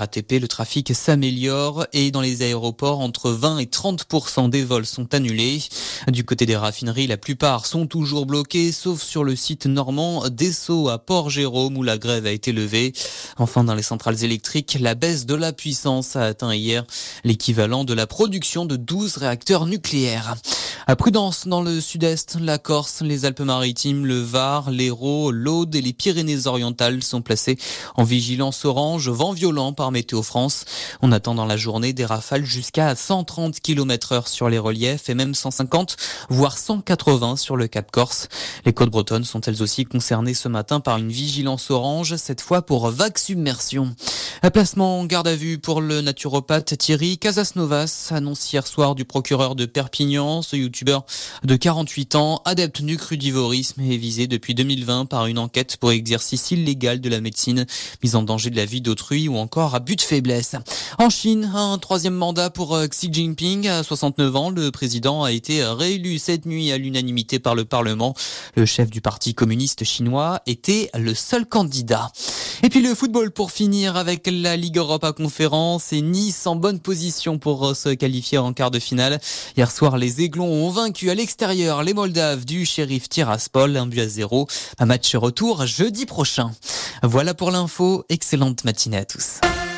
R A T P, le trafic s'améliore et dans les aéroports, entre vingt et trente pour cent des vols sont annulés. Du côté des raffineries, la plupart sont toujours bloqués, sauf sur le site normand d'Esso à Port-Jérôme où la grève a été levée. Enfin, dans les centrales électriques, la baisse de la puissance a atteint hier l'équivalent de la production de douze réacteurs nucléaires. À prudence dans le sud-est, la Corse, les Alpes-Maritimes, le Var, l'Hérault, l'Aude et les Pyrénées-Orientales sont placés en vigilance orange, vent violent par Météo France. On attend dans la journée des rafales jusqu'à cent trente kilomètres heure sur les reliefs et même cent cinquante, voire cent quatre-vingts sur le Cap Corse. Les côtes bretonnes sont elles aussi concernées ce matin par une vigilance orange, cette fois pour vague submersion. Un placement en garde à vue pour le naturopathe Thierry Casasnovas, annonce hier soir du procureur de Perpignan. Ce youtubeur de quarante-huit ans, adepte du crudivorisme, est visé depuis deux mille vingt par une enquête pour exercice illégal de la médecine, mise en danger de la vie d'autrui ou encore à but de faiblesse. En Chine, un troisième mandat pour Xi Jinping. À soixante-neuf ans, le président a été réélu cette nuit à l'unanimité par le Parlement. Le chef du parti communiste chinois était le seul candidat. Et puis le football pour finir avec la Ligue Europa Conférence et Nice en bonne position pour se qualifier en quart de finale. Hier soir, les Aiglons ont vaincu à l'extérieur les Moldaves du Sheriff Tiraspol, un but à zéro. Un match retour jeudi prochain. Voilà pour l'info. Excellente matinée à tous.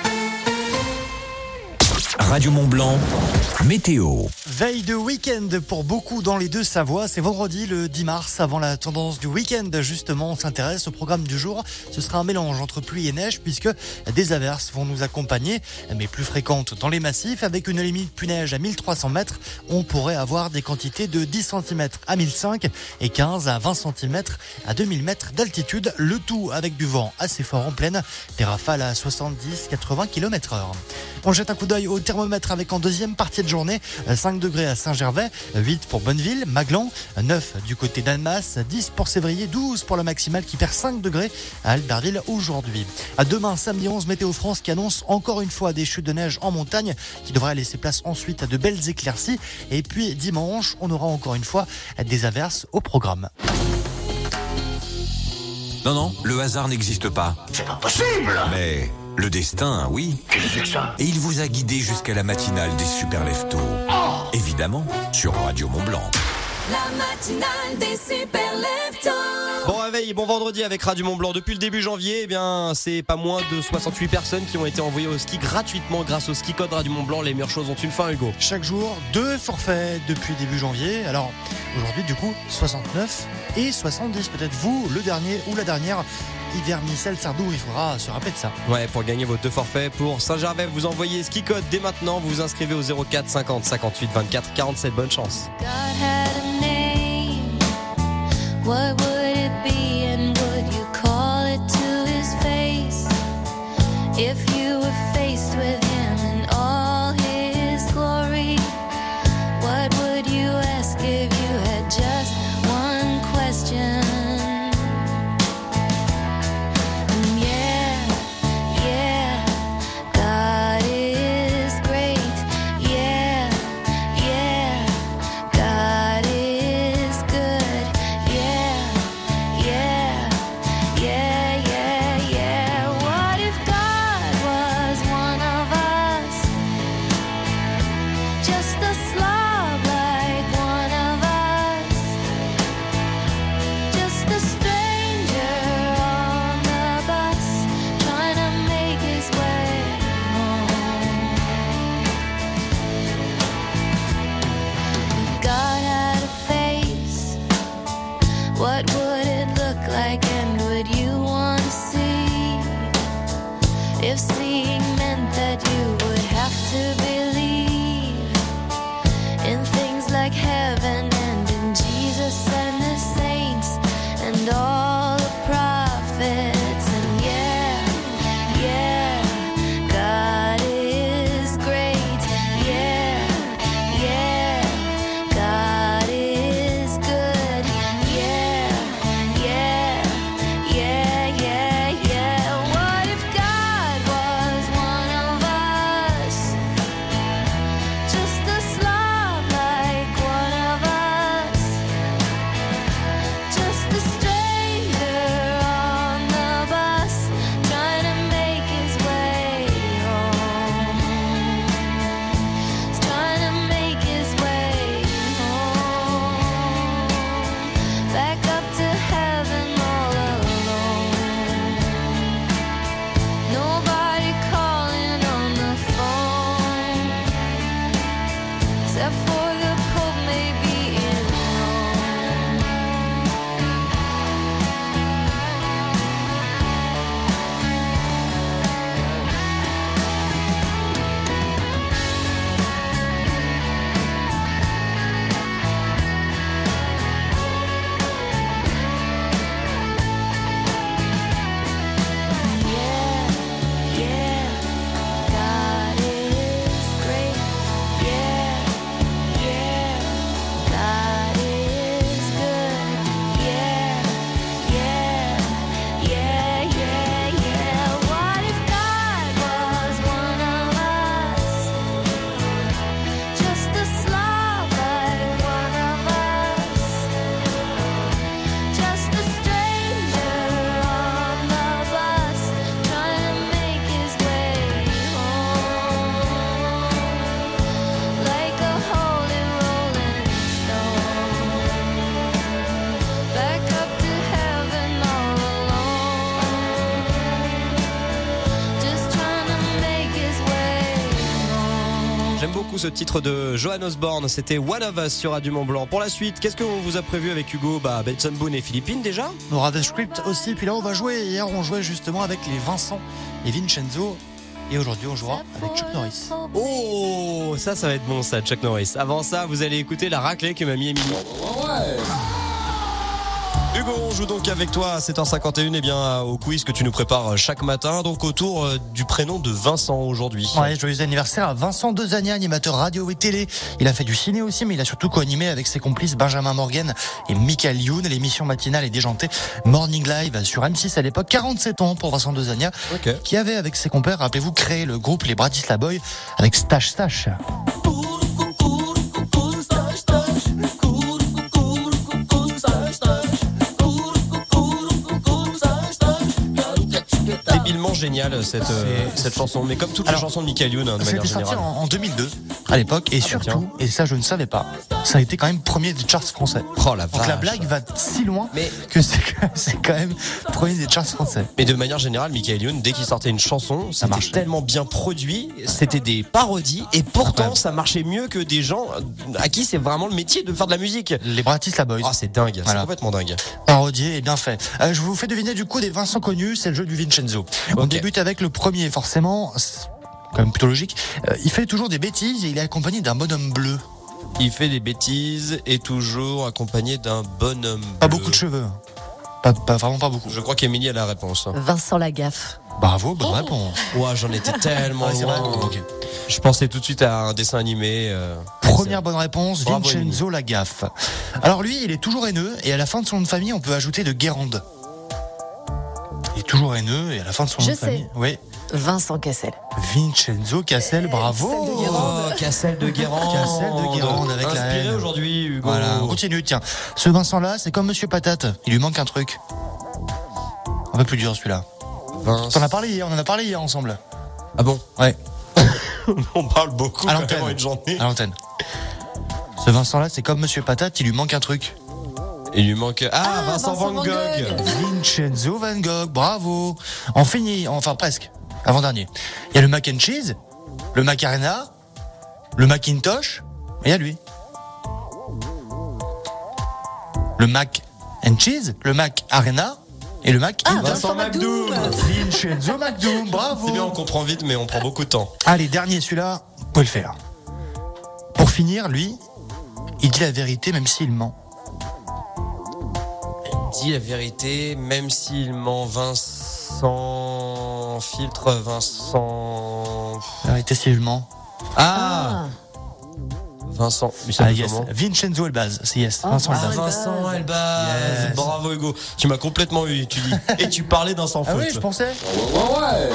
Radio Mont-Blanc, météo. Veille de week-end pour beaucoup dans les deux Savoies. C'est vendredi le dix mars avant la tendance du week-end. Justement, on s'intéresse au programme du jour. Ce sera un mélange entre pluie et neige puisque des averses vont nous accompagner, mais plus fréquentes dans les massifs. Avec une limite pluie-neige à mille trois cents mètres, on pourrait avoir des quantités de dix centimètres à mille cinq et quinze à vingt centimètres à deux mille mètres d'altitude. Le tout avec du vent assez fort en plaine, des rafales à soixante-dix à quatre-vingts kilomètres heure. On jette un coup d'œil au thermomètre avec en deuxième partie de journée cinq degrés à Saint-Gervais, huit pour Bonneville, Maglan, neuf du côté d'Annemasse, dix pour Sévrier, douze pour la maximale qui perd cinq degrés à Albertville aujourd'hui. À demain, samedi onze, Météo France qui annonce encore une fois des chutes de neige en montagne qui devraient laisser place ensuite à de belles éclaircies. Et puis dimanche, on aura encore une fois des averses au programme. Non, non, le hasard n'existe pas. C'est pas possible! Mais le destin, oui. Qu'est-ce que c'est que ça? Et il vous a guidé jusqu'à la matinale des Super Leftos. Oh! Évidemment, sur Radio Mont-Blanc. La matinale des Super Leftos. Bon réveil, bon vendredi avec Radio Mont-Blanc. Depuis le début janvier, eh bien, c'est pas moins de soixante-huit personnes qui ont été envoyées au ski gratuitement grâce au ski code Radio Mont-Blanc. Les meilleures choses ont une fin, Hugo. Chaque jour, deux forfaits depuis début janvier. Alors, aujourd'hui, du coup, soixante-neuf et soixante-dix. Peut-être vous, le dernier ou la dernière. Hiver-Missel Sardou, il faudra se rappeler de ça. Ouais, pour gagner vos deux forfaits pour Saint-Gervais, vous envoyez ski code dès maintenant. Vous vous inscrivez au zéro quatre cinquante cinquante-huit vingt-quatre quarante-sept. Bonne chance. God had a name. What would it be and would you call it to his face? If you were faced with him in all his glory, what would you ask if you had just one question? What would it look like and would you want to see? If seeing meant that you would have to believe in things like heaven and in Jesus and the saints and all the prophets. And yeah, yeah, God is great. Yeah, yeah, God is good. Yeah, yeah, ce titre de Johan Osborne. C'était One of Us sur Radio Mont Blanc. Pour la suite, qu'est-ce qu'on vous a prévu avec Hugo? Bah, Benson Boone et Philippines déjà. On aura des scripts aussi. Puis là, on va jouer. Hier, on jouait justement avec les Vincent et Vincenzo. Et aujourd'hui, on jouera avec Chuck Norris. Oh, ça, ça va être bon, ça, Chuck Norris. Avant ça, vous allez écouter la raclée que m'a mis Émilie. Ouais. Hugo, on joue donc avec toi à sept heures cinquante et un, et bien au quiz que tu nous prépares chaque matin, donc autour du prénom de Vincent aujourd'hui. Ouais, joyeux anniversaire à Vincent Dezania, animateur radio et télé. Il a fait du ciné aussi, mais il a surtout co-animé avec ses complices Benjamin Morgan et Michael Youn, l'émission matinale et déjantée Morning Live sur M six à l'époque. quarante-sept ans pour Vincent Dezania, okay. Qui avait avec ses compères, rappelez-vous, créé le groupe Les Bratislava Boys avec Stash Stash. Génial cette, euh, cette chanson, mais comme toutes Alors, les chansons de Michael Youn hein, de manière générale. C'était sorti en, en deux mille deux à l'époque et ah, surtout, et ça je ne savais pas, ça a été quand même premier des charts français. Oh la vache. Donc la blague va si loin mais... que c'est, c'est quand même premier des charts français. Mais de manière générale, Michael Youn, dès qu'il sortait une chanson, ça c'était tellement bien produit, c'était des parodies et pourtant ouais. ça marchait mieux que des gens à qui c'est vraiment le métier de faire de la musique. Les Bratislava Boys. Ah oh, c'est dingue, voilà. C'est complètement dingue. Parodié et bien fait. Euh, je vous fais deviner du coup des Vincent connus, c'est le jeu du Vincenzo. Okay. On débute avec le premier, forcément, c'est quand même plutôt logique. Euh, il fait toujours des bêtises et il est accompagné d'un bonhomme bleu. Il fait des bêtises et toujours accompagné d'un bonhomme bleu. Pas beaucoup de cheveux. Pas, pas, vraiment pas beaucoup. Je crois qu'Émilie a la réponse. Vincent Lagaffe. Bravo, bonne oh. réponse. Ouais, j'en étais tellement ouais, loin. Okay. Je pensais tout de suite à un dessin animé. Euh, Première bonne réponse, Bravo, Vincenzo Lagaffe. Alors lui, il est toujours haineux et à la fin de son nom de famille, on peut ajouter de Guérande. Il est toujours haineux et à la fin de son nom de famille. Oui. Vincent Cassel. Vincenzo Cassel, bravo. Oh, Cassel de Guérande. Cassel de Guérande avec Inspiré la haine. aujourd'hui, Hugo. Voilà, on continue. Tiens, ce Vincent-là, c'est comme Monsieur Patate. Il lui manque un truc. Un peu plus dur celui-là. Vince... On en a parlé hier, on en a parlé hier ensemble. Ah bon? Ouais. On parle beaucoup à l'antenne. Une journée. À l'antenne. Ce Vincent-là, c'est comme Monsieur Patate. Il lui manque un truc. Il lui manque... Ah, ah Vincent, Vincent Van Gogh. Van Gogh. Vincenzo Van Gogh, bravo. On finit, enfin presque, avant-dernier. Il y a le mac and cheese, le Macarena, le Macintosh, et il y a lui. Le mac and cheese, le Mac Arena et le Mac... Ah, Vincent McDoom. Vincenzo McDoom, bravo. C'est bien, on comprend vite, mais on prend beaucoup de temps. Allez, dernier, celui-là, vous pouvez le faire. Pour finir, lui, il dit la vérité même s'il ment. Dit la vérité, même s'il ment. Vincent Filtre, Vincent. La vérité s'il ment. Ah, ah. Vincent. Ah, yes. Vincenzo Elbaz, c'est yes. Oh, Vincent ah, Elbaz. Vincent Elbaz. Yes. Bravo Hugo. Tu m'as complètement eu, tu dis. Et tu parlais d'un sans faute. Ah oui, je pensais. Ouais, ouais.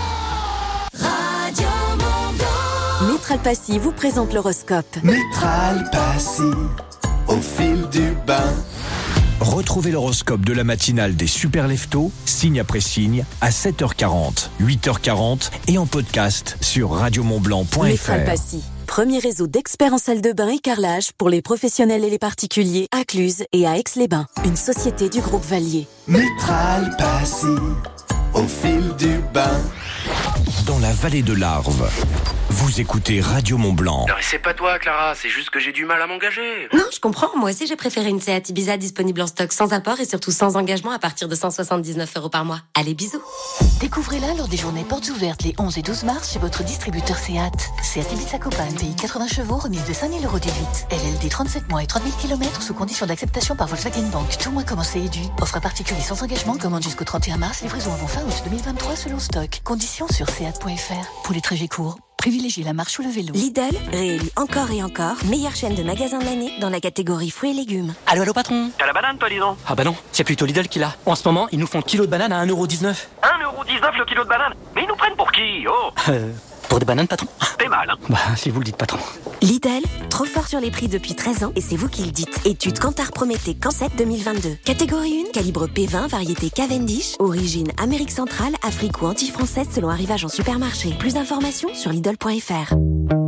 Radio Mont-Blanc. Métral Passy vous présente l'horoscope. Métral Passy, au fil du bain. Retrouvez l'horoscope de la matinale des Super Leftos, signe après signe, à sept heures quarante, huit heures quarante et en podcast sur radio mont blanc point f r. Métral Passy, premier réseau d'experts en salle de bain et carrelage pour les professionnels et les particuliers à Cluse et à Aix-les-Bains. Une société du groupe Valier. Métral Passy, au fil du bain. Dans la vallée de l'Arve, vous écoutez Radio Mont Blanc. Non, c'est pas toi, Clara, c'est juste que j'ai du mal à m'engager. Non, je comprends. Moi aussi, j'ai préféré une Seat Ibiza disponible en stock sans apport et surtout sans engagement à partir de cent soixante-dix-neuf euros par mois. Allez, bisous. Découvrez-la lors des journées portes ouvertes les onze et douze mars chez votre distributeur Seat. Seat Ibiza Copan, P I quatre-vingts chevaux, remise de cinq mille euros déduite. L L D trente-sept mois et trente mille kilomètres sous condition d'acceptation par Volkswagen Bank. Tout mois commencé et dû. Offre à particulier sans engagement, commande jusqu'au trente et un mars, livraison avant fin août deux mille vingt-trois selon stock. Conditions sur seat point f r. Pour les trajets courts, privilégiez la marche ou le vélo. Lidl, réélu encore et encore, meilleure chaîne de magasins de l'année dans la catégorie fruits et légumes. Allô, allô, patron. T'as la banane, toi, dis donc? Ah bah non, c'est plutôt Lidl qui l'a. En ce moment, ils nous font kilo de banane à un euro dix-neuf. un euro dix-neuf le kilo de banane? Mais ils nous prennent pour qui, oh? Euh... Pour des bananes, patron? T'es mal, hein? Bah, si vous le dites, patron. Lidl, trop fort sur les prix depuis treize ans et c'est vous qui le dites. Étude Kantar Prométhée Cancet deux mille vingt-deux. Catégorie un, calibre P vingt, variété Cavendish, origine Amérique centrale, Afrique ou anti-française selon arrivage en supermarché. Plus d'informations sur Lidl point f r.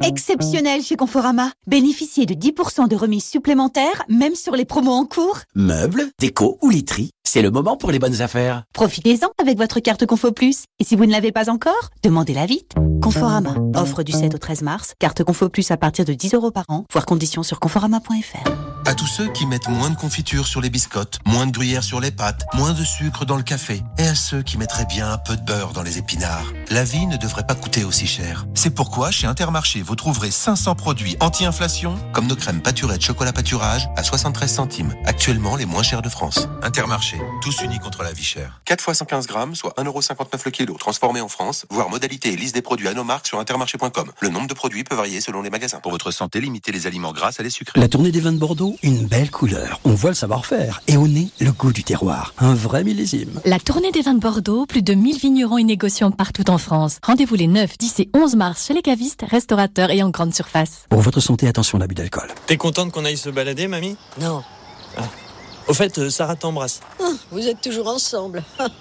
Exceptionnel chez Conforama. Bénéficiez de dix pour cent de remise supplémentaire, même sur les promos en cours. Meubles, déco ou literie, c'est le moment pour les bonnes affaires. Profitez-en avec votre carte Confo Plus. Et si vous ne l'avez pas encore, demandez-la vite. Conforama. Offre du sept au treize mars. Carte Confo Plus à partir de dix euros par an. Voir conditions sur conforama point f r. À tous ceux qui mettent moins de confiture sur les biscottes, moins de gruyère sur les pâtes, moins de sucre dans le café, et à ceux qui mettraient bien un peu de beurre dans les épinards, la vie ne devrait pas coûter aussi cher. C'est pourquoi chez Intermarché, vous trouverez cinq cents produits anti-inflation, comme nos crèmes pâturées de chocolat pâturage à soixante-treize centimes, actuellement les moins chers de France. Intermarché, tous unis contre la vie chère. quatre fois cent quinze grammes, soit un euro cinquante-neuf le kilo, transformé en France. Voir modalité et liste des produits à nos marques sur intermarché point com. Le nombre de produits peut varier selon les magasins. Pour votre santé, limitez les aliments gras à les sucrés. La tournée des vins de Bordeaux, une belle couleur. On voit le savoir-faire. Et au nez, le goût du terroir. Un vrai millésime. La tournée des vins de Bordeaux, plus de mille vignerons et négociants partout en France. Rendez-vous les neuf, dix et onze mars chez les cavistes, restaurateurs et en grande surface. Pour votre santé, attention à l'abus d'alcool. T'es contente qu'on aille se balader, mamie? Non. Ah. Au fait, euh, Sarah t'embrasse. Oh, vous êtes toujours ensemble.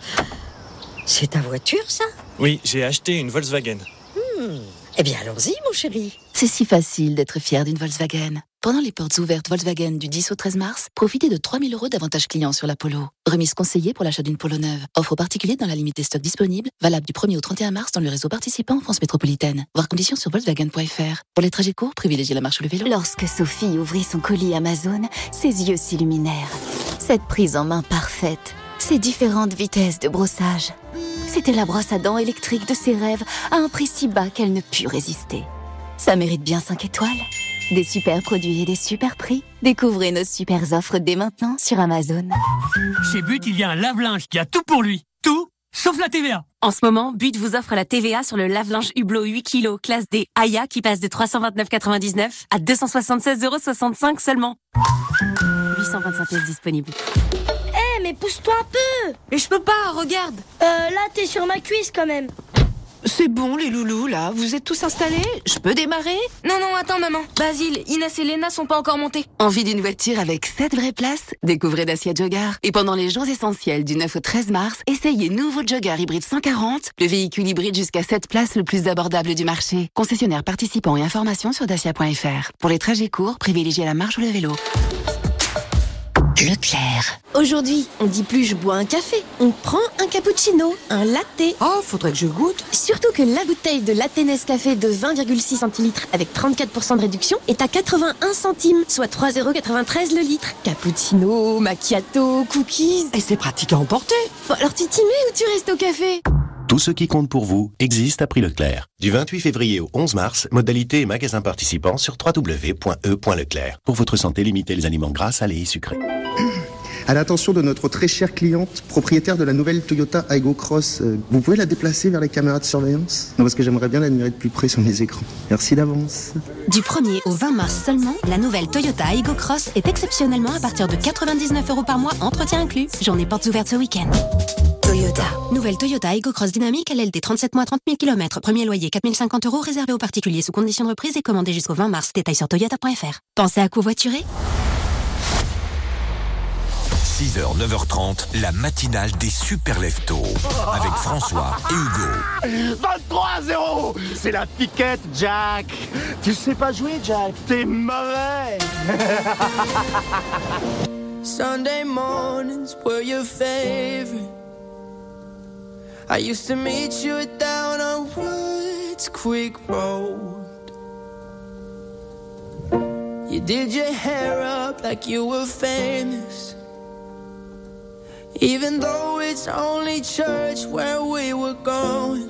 C'est ta voiture, ça? Oui, j'ai acheté une Volkswagen. Hmm. Eh bien, allons-y, mon chéri. C'est si facile d'être fier d'une Volkswagen. Pendant les portes ouvertes Volkswagen du dix au treize mars, profitez de trois mille euros d'avantages clients sur la Polo. Remise conseillée pour l'achat d'une Polo neuve. Offre aux particuliers dans la limite des stocks disponibles, valable du premier au trente et un mars dans le réseau participant en France métropolitaine. Voir conditions sur volkswagen point f r. Pour les trajets courts, privilégiez la marche ou le vélo. Lorsque Sophie ouvrit son colis Amazon, ses yeux s'illuminèrent. Cette prise en main parfaite, ces différentes vitesses de brossage. C'était la brosse à dents électrique de ses rêves à un prix si bas qu'elle ne put résister. Ça mérite bien cinq étoiles. Des super produits et des super prix. Découvrez nos super offres dès maintenant sur Amazon. Chez But, il y a un lave-linge qui a tout pour lui. Tout, sauf la T V A. En ce moment, But vous offre la T V A sur le lave-linge Hublot huit kilos, classe D Aya, qui passe de trois cent vingt-neuf euros quatre-vingt-dix-neuf à deux cent soixante-seize euros soixante-cinq seulement. huit cent vingt-cinq pièces disponibles. Hé, hey, mais pousse-toi un peu. Mais je peux pas, regarde. Euh, là, t'es sur ma cuisse quand même. C'est bon, les loulous, là. Vous êtes tous installés? Je peux démarrer? Non, non, attends, maman. Basile, Inès et Léna sont pas encore montées. Envie d'une voiture avec sept vraies places? Découvrez Dacia Jogger. Et pendant les jours essentiels du neuf au treize mars, essayez nouveau Jogger hybride cent quarante, le véhicule hybride jusqu'à sept places le plus abordable du marché. Concessionnaire participant et informations sur dacia point f r. Pour les trajets courts, privilégiez la marche ou le vélo. Leclerc. Aujourd'hui, on dit plus je bois un café, on prend un cappuccino, un latte. Oh, faudrait que je goûte. Surtout que la bouteille de latte Nescafé de vingt virgule six centilitres avec trente-quatre pour cent de réduction est à quatre-vingt-un centimes, soit trois euros quatre-vingt-treize le litre. Cappuccino, macchiato, cookies. Et c'est pratique à emporter. Bon, alors tu t'y mets ou tu restes au café? Tout ce qui compte pour vous existe à prix Leclerc. Du vingt-huit février au onze mars, modalité et magasins participants sur w w w point e point leclerc. Pour votre santé, limitez les aliments gras, salés et sucrés. À l'attention de notre très chère cliente, propriétaire de la nouvelle Toyota Aygo Cross, euh, vous pouvez la déplacer vers les caméras de surveillance? Non, parce que j'aimerais bien l'admirer de plus près sur mes écrans. Merci d'avance. Du premier au vingt mars seulement, la nouvelle Toyota Aygo Cross est exceptionnellement à partir de quatre-vingt-dix-neuf euros par mois, entretien inclus. Journée portes ouvertes ce week-end. Toyota. Nouvelle Toyota Aygo Cross dynamique L L D trente-sept mois, trente mille kilomètres. Premier loyer quatre mille cinquante euros réservé aux particuliers sous condition de reprise et commandé jusqu'au vingt mars. Détails sur toyota point f r. Pensez à covoiturer? six heures, neuf heures trente, la matinale des super leftos avec François et Hugo. vingt-trois à zéro. C'est la piquette, Jack. Tu sais pas jouer, Jack. T'es mauvais. Sunday mornings were your favorite. I used to meet you down on Woods Creek Road. You did your hair up like you were famous, even though it's only church where we were going.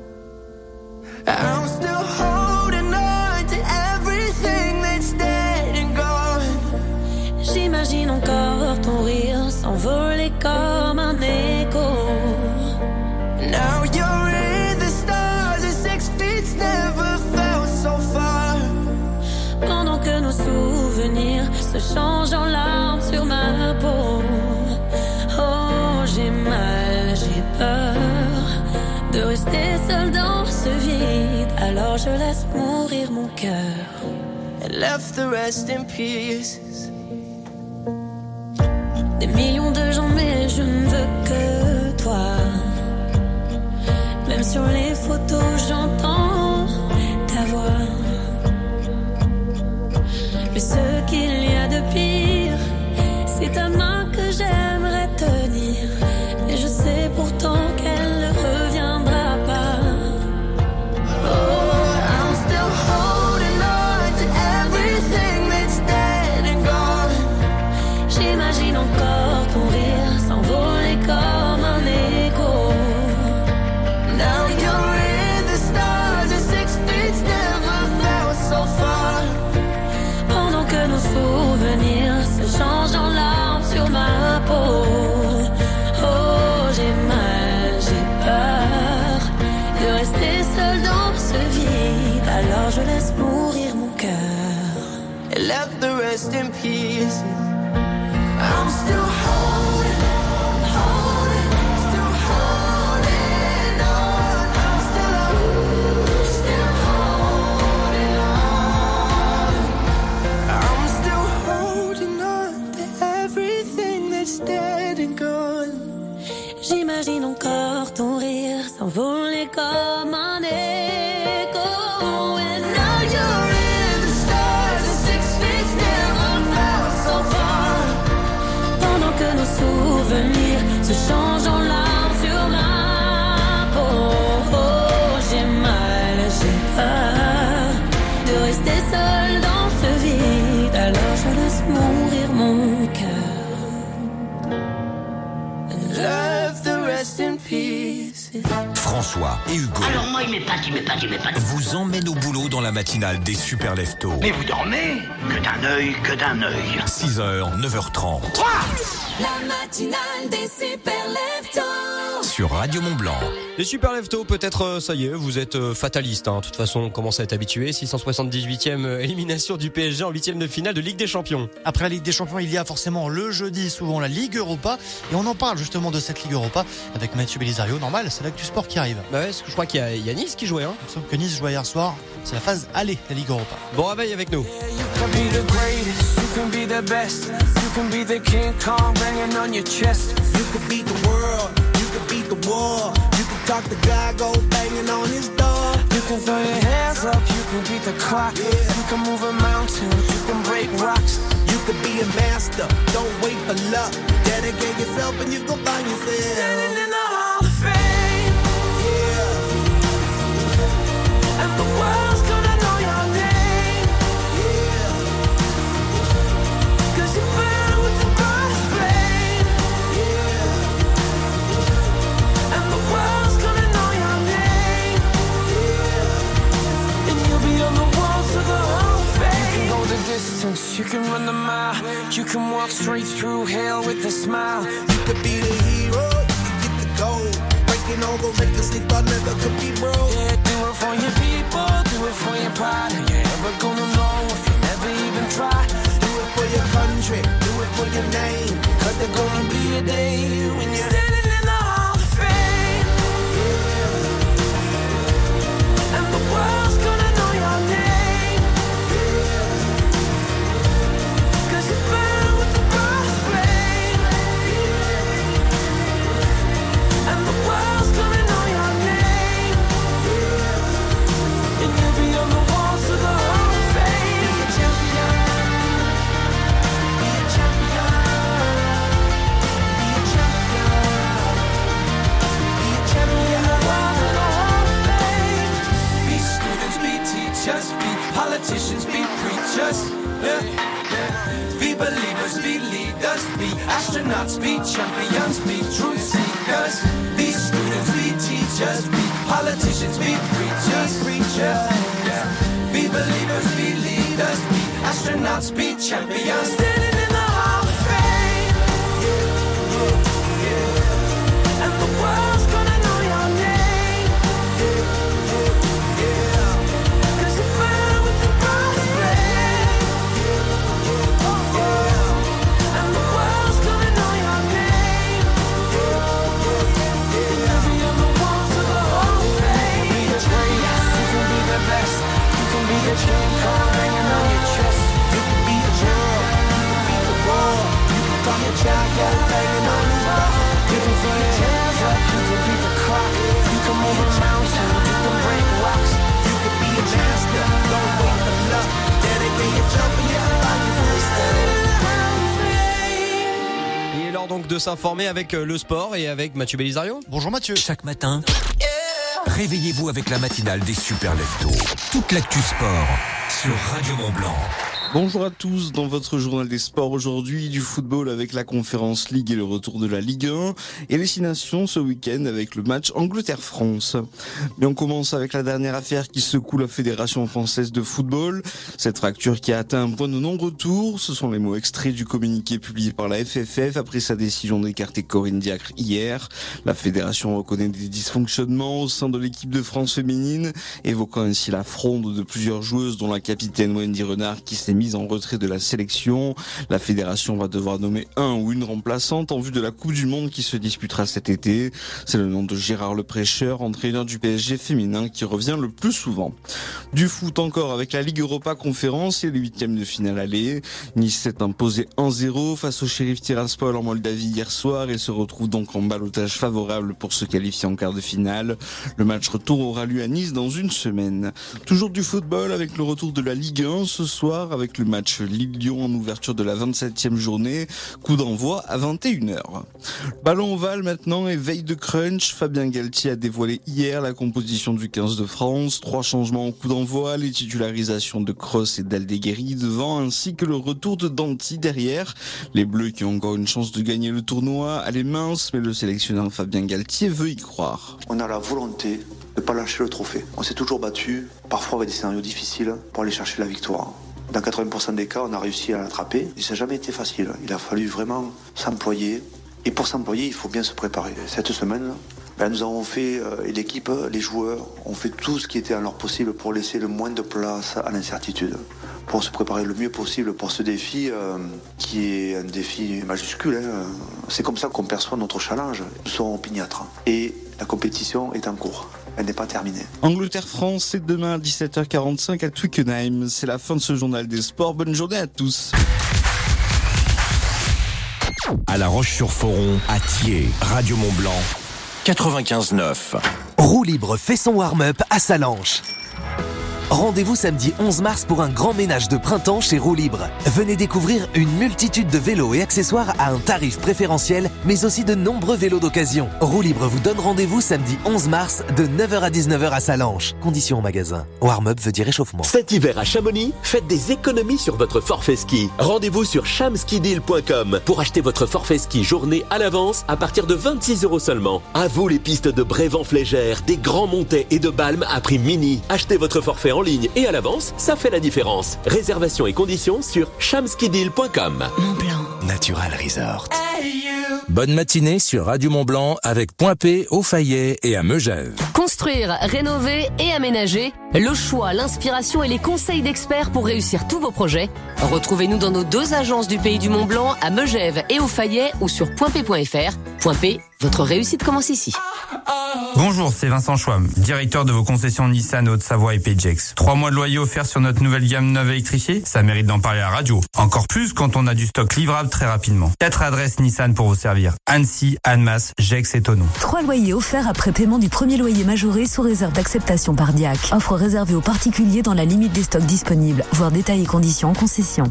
I'm still holding on to everything that's dead and gone. J'imagine encore ton rire s'envoler comme un écho. Now you're in the stars, the six feet never felt so far. Pendant que nos souvenirs se changent en larmes sur ma peau. Oh, j'ai mal, j'ai peur de rester seule dans ce vide. Alors je laisse mourir mon cœur and left the rest in pieces. Des millions de gens, mais je ne veux que toi. Même sur les photos, j'entends ta voix. left the rest in pieces. I'm still holding on, holding, still holding on. I'm still, still holding on. I'm still holding on to everything that's dead and gone. J'imagine encore ton rire s'envoler comme un écho. And now you're in the stars and six feet still on felt so far. Pendant que nos souvenirs se changent en larmes sur ma peau. Oh, j'ai mal, j'ai peur de rester seule dans ce vide. Alors je laisse mourir mon cœur. Left the rest in pieces. François et Hugo Alors moi il m'épate, il m'épate, il m'épate. vous emmènent au boulot dans la matinale des Super Leftos. Mais vous dormez? Que d'un œil, que d'un œil. six heures, neuf heures trente. La matinale des super leftos. Sur Radio Mont-Blanc. Les Super Leftos, peut-être, euh, ça y est, vous êtes euh, fatalistes. Hein. De toute façon, on commence à être habitué. six cent soixante-dix-huitième euh, élimination du P S G en huitième de finale de Ligue des Champions. Après la Ligue des Champions, il y a forcément le jeudi, souvent la Ligue Europa. Et on en parle justement de cette Ligue Europa avec Mathieu Belisario. Normal, c'est l'actu sport qui arrive. Bah ouais, parce que je crois qu'il y a, il y a Nice qui jouait. Hein. Sauf que Nice jouait hier soir. C'est la phase aller, la Ligue Europa. Bon réveil avec nous. Talk the guy, go banging on his door. You can throw your hands up, you can beat the clock. Yeah. You can move a mountain, you can break rocks. You could be a master, don't wait for luck. Dedicate yourself and you go find yourself standing in the Hall of Fame. Yeah. And the world's gonna know your name. Yeah. Cause you burn with the brightest flame. Yeah. And the world's gonna know your name. Yeah. And you'll be on the walls of the Hall of Fame. You can go the distance, you can run the mile. You can walk straight through hell with a smile. You could be the hero, you can get the gold. Breaking all the records they thought never could be broke. Yeah, do it for your people, do it for your pride. Are you ever gonna know if you never even try? Do it for your country, do it for your name. Cause there's gonna be a day when you're standing in the Hall of Fame. Yeah. And the world's gonna know your name. Yeah. Cause you burn with the brightest flame. Yeah. And the world's gonna know your name. Yeah. And you'll be on the walls of the Hall of Fame. Be a champion. Be a champion. Be a champion. Be a champion. On the walls of the Hall of Fame. Be students, be teachers, be politicians, be preachers. Yeah. Yeah. Be believers, be leaders, be astronauts, be champions, be truth seekers. Be students, be teachers, be politicians, be preachers, preachers. Yeah. Be believers, be leaders, be astronauts, be champions. Standing in the Hall of Fame. Yeah, yeah, yeah. And the world's gonna know your name. Yeah, yeah, yeah. Cause you burn with the brightest flame. Yeah, yeah. And the world's gonna know your name. Yeah, yeah, yeah. And you'll be on the walls of the Hall of Fame. You can be the greatest, you can be the best. You can be the king card hanging on your chest. You can be the girl, you can be the world. You can call your jacket banging on the wall. You can throw your hands up, you can beat the clock. You can move a mountain, you can break rocks. You can be a master, don't wait for luck. Dedicate yourself and you can find yourself standing in the Hall of Fame. Il est l'heure donc de s'informer avec euh, le sport et avec Mathieu Belisario. Bonjour Mathieu. Chaque matin, réveillez-vous avec la matinale des Super Leftos. Toute l'actu sport sur Radio Mont-Blanc. Bonjour à tous, dans votre journal des sports aujourd'hui, du football avec la Conférence League et le retour de la Ligue un, et les Six Nations ce week-end avec le match Angleterre-France. Mais on commence avec la dernière affaire qui secoue la Fédération française de football. Cette fracture qui a atteint un point de non-retour, ce sont les mots extraits du communiqué publié par la F F F après sa décision d'écarter Corinne Diacre hier. La fédération reconnaît des dysfonctionnements au sein de l'équipe de France féminine, évoquant ainsi la fronde de plusieurs joueuses dont la capitaine Wendy Renard qui s'est mise mise en retrait de la sélection. La fédération va devoir nommer un ou une remplaçante en vue de la Coupe du Monde qui se disputera cet été. C'est le nom de Gérard Leprêcheur, entraîneur du P S G féminin, qui revient le plus souvent. Du foot encore avec la Ligue Europa Conférence et les huitièmes de finale aller. Nice s'est imposé un zéro face au Sheriff Tiraspol en Moldavie hier soir et se retrouve donc en ballottage favorable pour se qualifier en quart de finale. Le match retour aura lieu à Nice dans une semaine. Toujours du football avec le retour de la Ligue un ce soir avec le match Lille-Lyon en ouverture de la vingt-septième journée. Coup d'envoi à vingt et une heures. Ballon ovale maintenant et veille de crunch. Fabien Galtier a dévoilé hier la composition du quinze de France. Trois changements au coup d'envoi, les titularisations de Kroos et d'Aldeguerri devant ainsi que le retour de Danti derrière. Les Bleus qui ont encore une chance de gagner le tournoi à les minces, mais le sélectionneur Fabien Galtier veut y croire. On a la volonté de ne pas lâcher le trophée. On s'est toujours battu, parfois avec des scénarios difficiles, pour aller chercher la victoire. Dans quatre-vingts pour cent des cas, on a réussi à l'attraper. Et ça n'a jamais été facile. Il a fallu vraiment s'employer. Et pour s'employer, il faut bien se préparer. Cette semaine, ben, nous avons fait, euh, et l'équipe, les joueurs, ont fait tout ce qui était en leur possible pour laisser le moins de place à l'incertitude. Pour se préparer le mieux possible pour ce défi, euh, qui est un défi majuscule. Hein. C'est comme ça qu'on perçoit notre challenge. Nous sommes opiniâtres. Et la compétition est en cours. Elle n'est pas terminée. Angleterre-France, c'est demain à dix-sept heures quarante-cinq à Twickenham. C'est la fin de ce journal des sports. Bonne journée à tous. À La Roche-sur-Foron, à Thiers, Radio Mont-Blanc, quatre-vingt-quinze neuf. Roue Libre fait son warm-up à Salanches. Rendez-vous samedi onze mars pour un grand ménage de printemps chez Roue Libre. Venez découvrir une multitude de vélos et accessoires à un tarif préférentiel, mais aussi de nombreux vélos d'occasion. Roue Libre vous donne rendez-vous samedi onze mars de neuf heures à dix-neuf heures à Salanches. Conditions au magasin. Warm-up veut dire échauffement. Cet hiver à Chamonix, faites des économies sur votre forfait ski. Rendez-vous sur chamskideal point com pour acheter votre forfait ski journée à l'avance à partir de vingt-six euros seulement. À vous les pistes de Brévent-Flégère, des Grands Montets et de Balme à prix mini. Achetez votre forfait en ligne et à l'avance, ça fait la différence. Réservation et conditions sur chamskideal point com. Mont-Blanc. Natural Resort. Bonne matinée sur Radio Mont-Blanc avec Point P au Fayet et à Megève. Construire, rénover et aménager, le choix, l'inspiration et les conseils d'experts pour réussir tous vos projets. Retrouvez-nous dans nos deux agences du Pays du Mont-Blanc à Megève et au Fayet ou sur point p point f r. Point P, votre réussite commence ici. Bonjour, c'est Vincent Schwam, directeur de vos concessions Nissan Haute-Savoie et P J X. Trois mois de loyer offerts sur notre nouvelle gamme neuve électrifiée, ça mérite d'en parler à la radio. Encore plus quand on a du stock livrable très rapidement. Quatre adresses Nissan pour vous servir. Annecy, Annemasse, Gex et Thonon. Trois loyers offerts après paiement du premier loyer majoré sous réserve d'acceptation par D I A C. Offre réservée aux particuliers dans la limite des stocks disponibles. Voir détails et conditions en concession.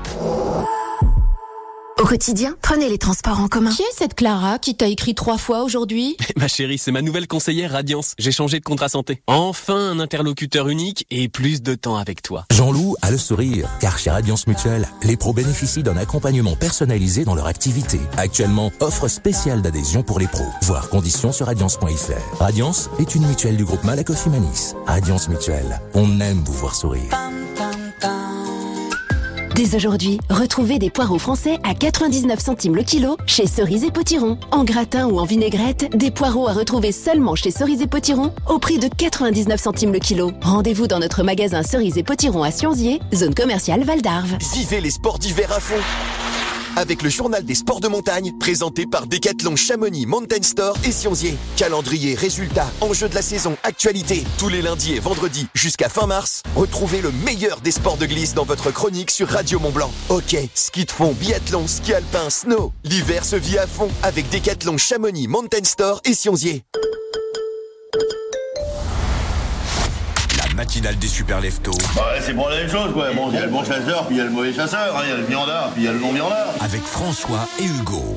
Au quotidien, prenez les transports en commun. Qui est cette Clara qui t'a écrit trois fois aujourd'hui? Ma chérie, c'est ma nouvelle conseillère Radiance. J'ai changé de contrat santé. Enfin un interlocuteur unique et plus de temps avec toi. Jean-Loup a le sourire, car chez Radiance Mutuelle, les pros bénéficient d'un accompagnement personnalisé dans leur activité. Actuellement, offre spéciale d'adhésion pour les pros. Voir conditions sur radiance point f r. Radiance est une mutuelle du groupe Malakoff Humanis. Radiance Mutuelle, on aime vous voir sourire. Dès aujourd'hui, retrouvez des poireaux français à quatre-vingt-dix-neuf centimes le kilo chez Cerise et Potiron. En gratin ou en vinaigrette, des poireaux à retrouver seulement chez Cerise et Potiron au prix de quatre-vingt-dix-neuf centimes le kilo. Rendez-vous dans notre magasin Cerise et Potiron à Sionzier, zone commerciale Val d'Arve. Vivez les sports d'hiver à fond avec le journal des sports de montagne présenté par Decathlon Chamonix Mountain Store et Sionzier. Calendrier, résultats, enjeux de la saison, actualité. Tous les lundis et vendredis jusqu'à fin mars, retrouvez le meilleur des sports de glisse dans votre chronique sur Radio Mont-Blanc. Hockey, ski de fond, biathlon, ski alpin, snow. L'hiver se vit à fond avec Decathlon Chamonix Mountain Store et Sionzier. Matinale des super leftos. Bah ouais, c'est pour la même chose quoi. Bon, il y a le bon chasseur, puis il y a le mauvais chasseur, hein. Il y a le viandard, puis il y a le non-viandard. Avec François et Hugo.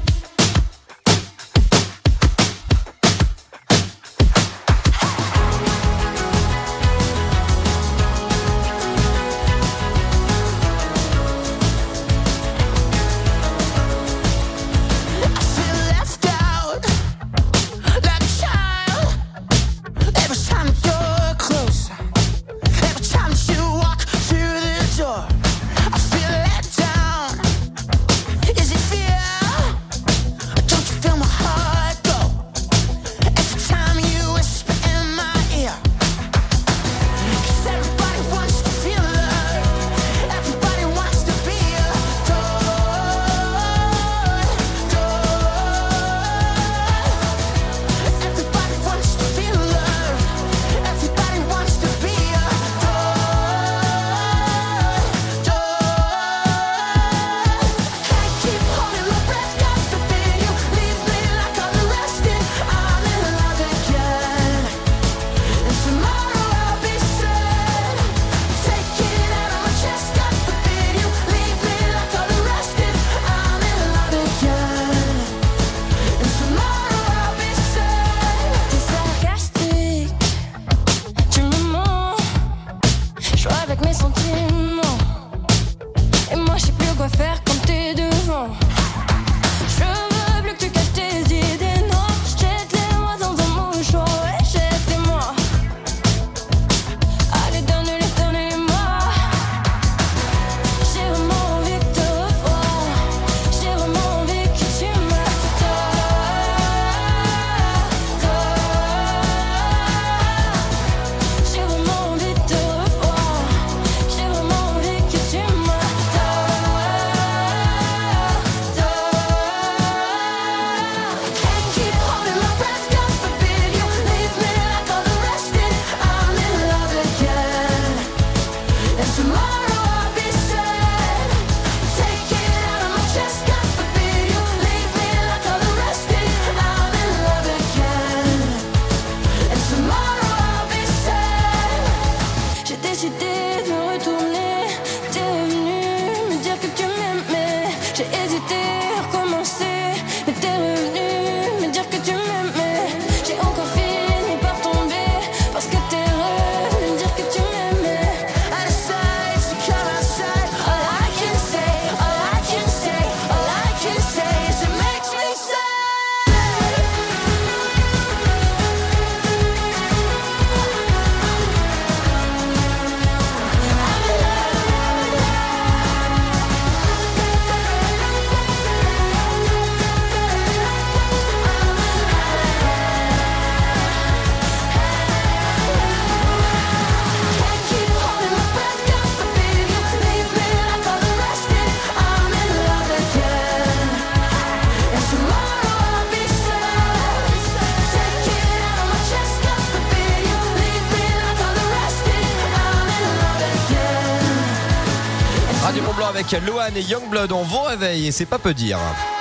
I feel let down. Is it fear? avec Lohan et Youngblood. On vous réveille et c'est pas peu dire.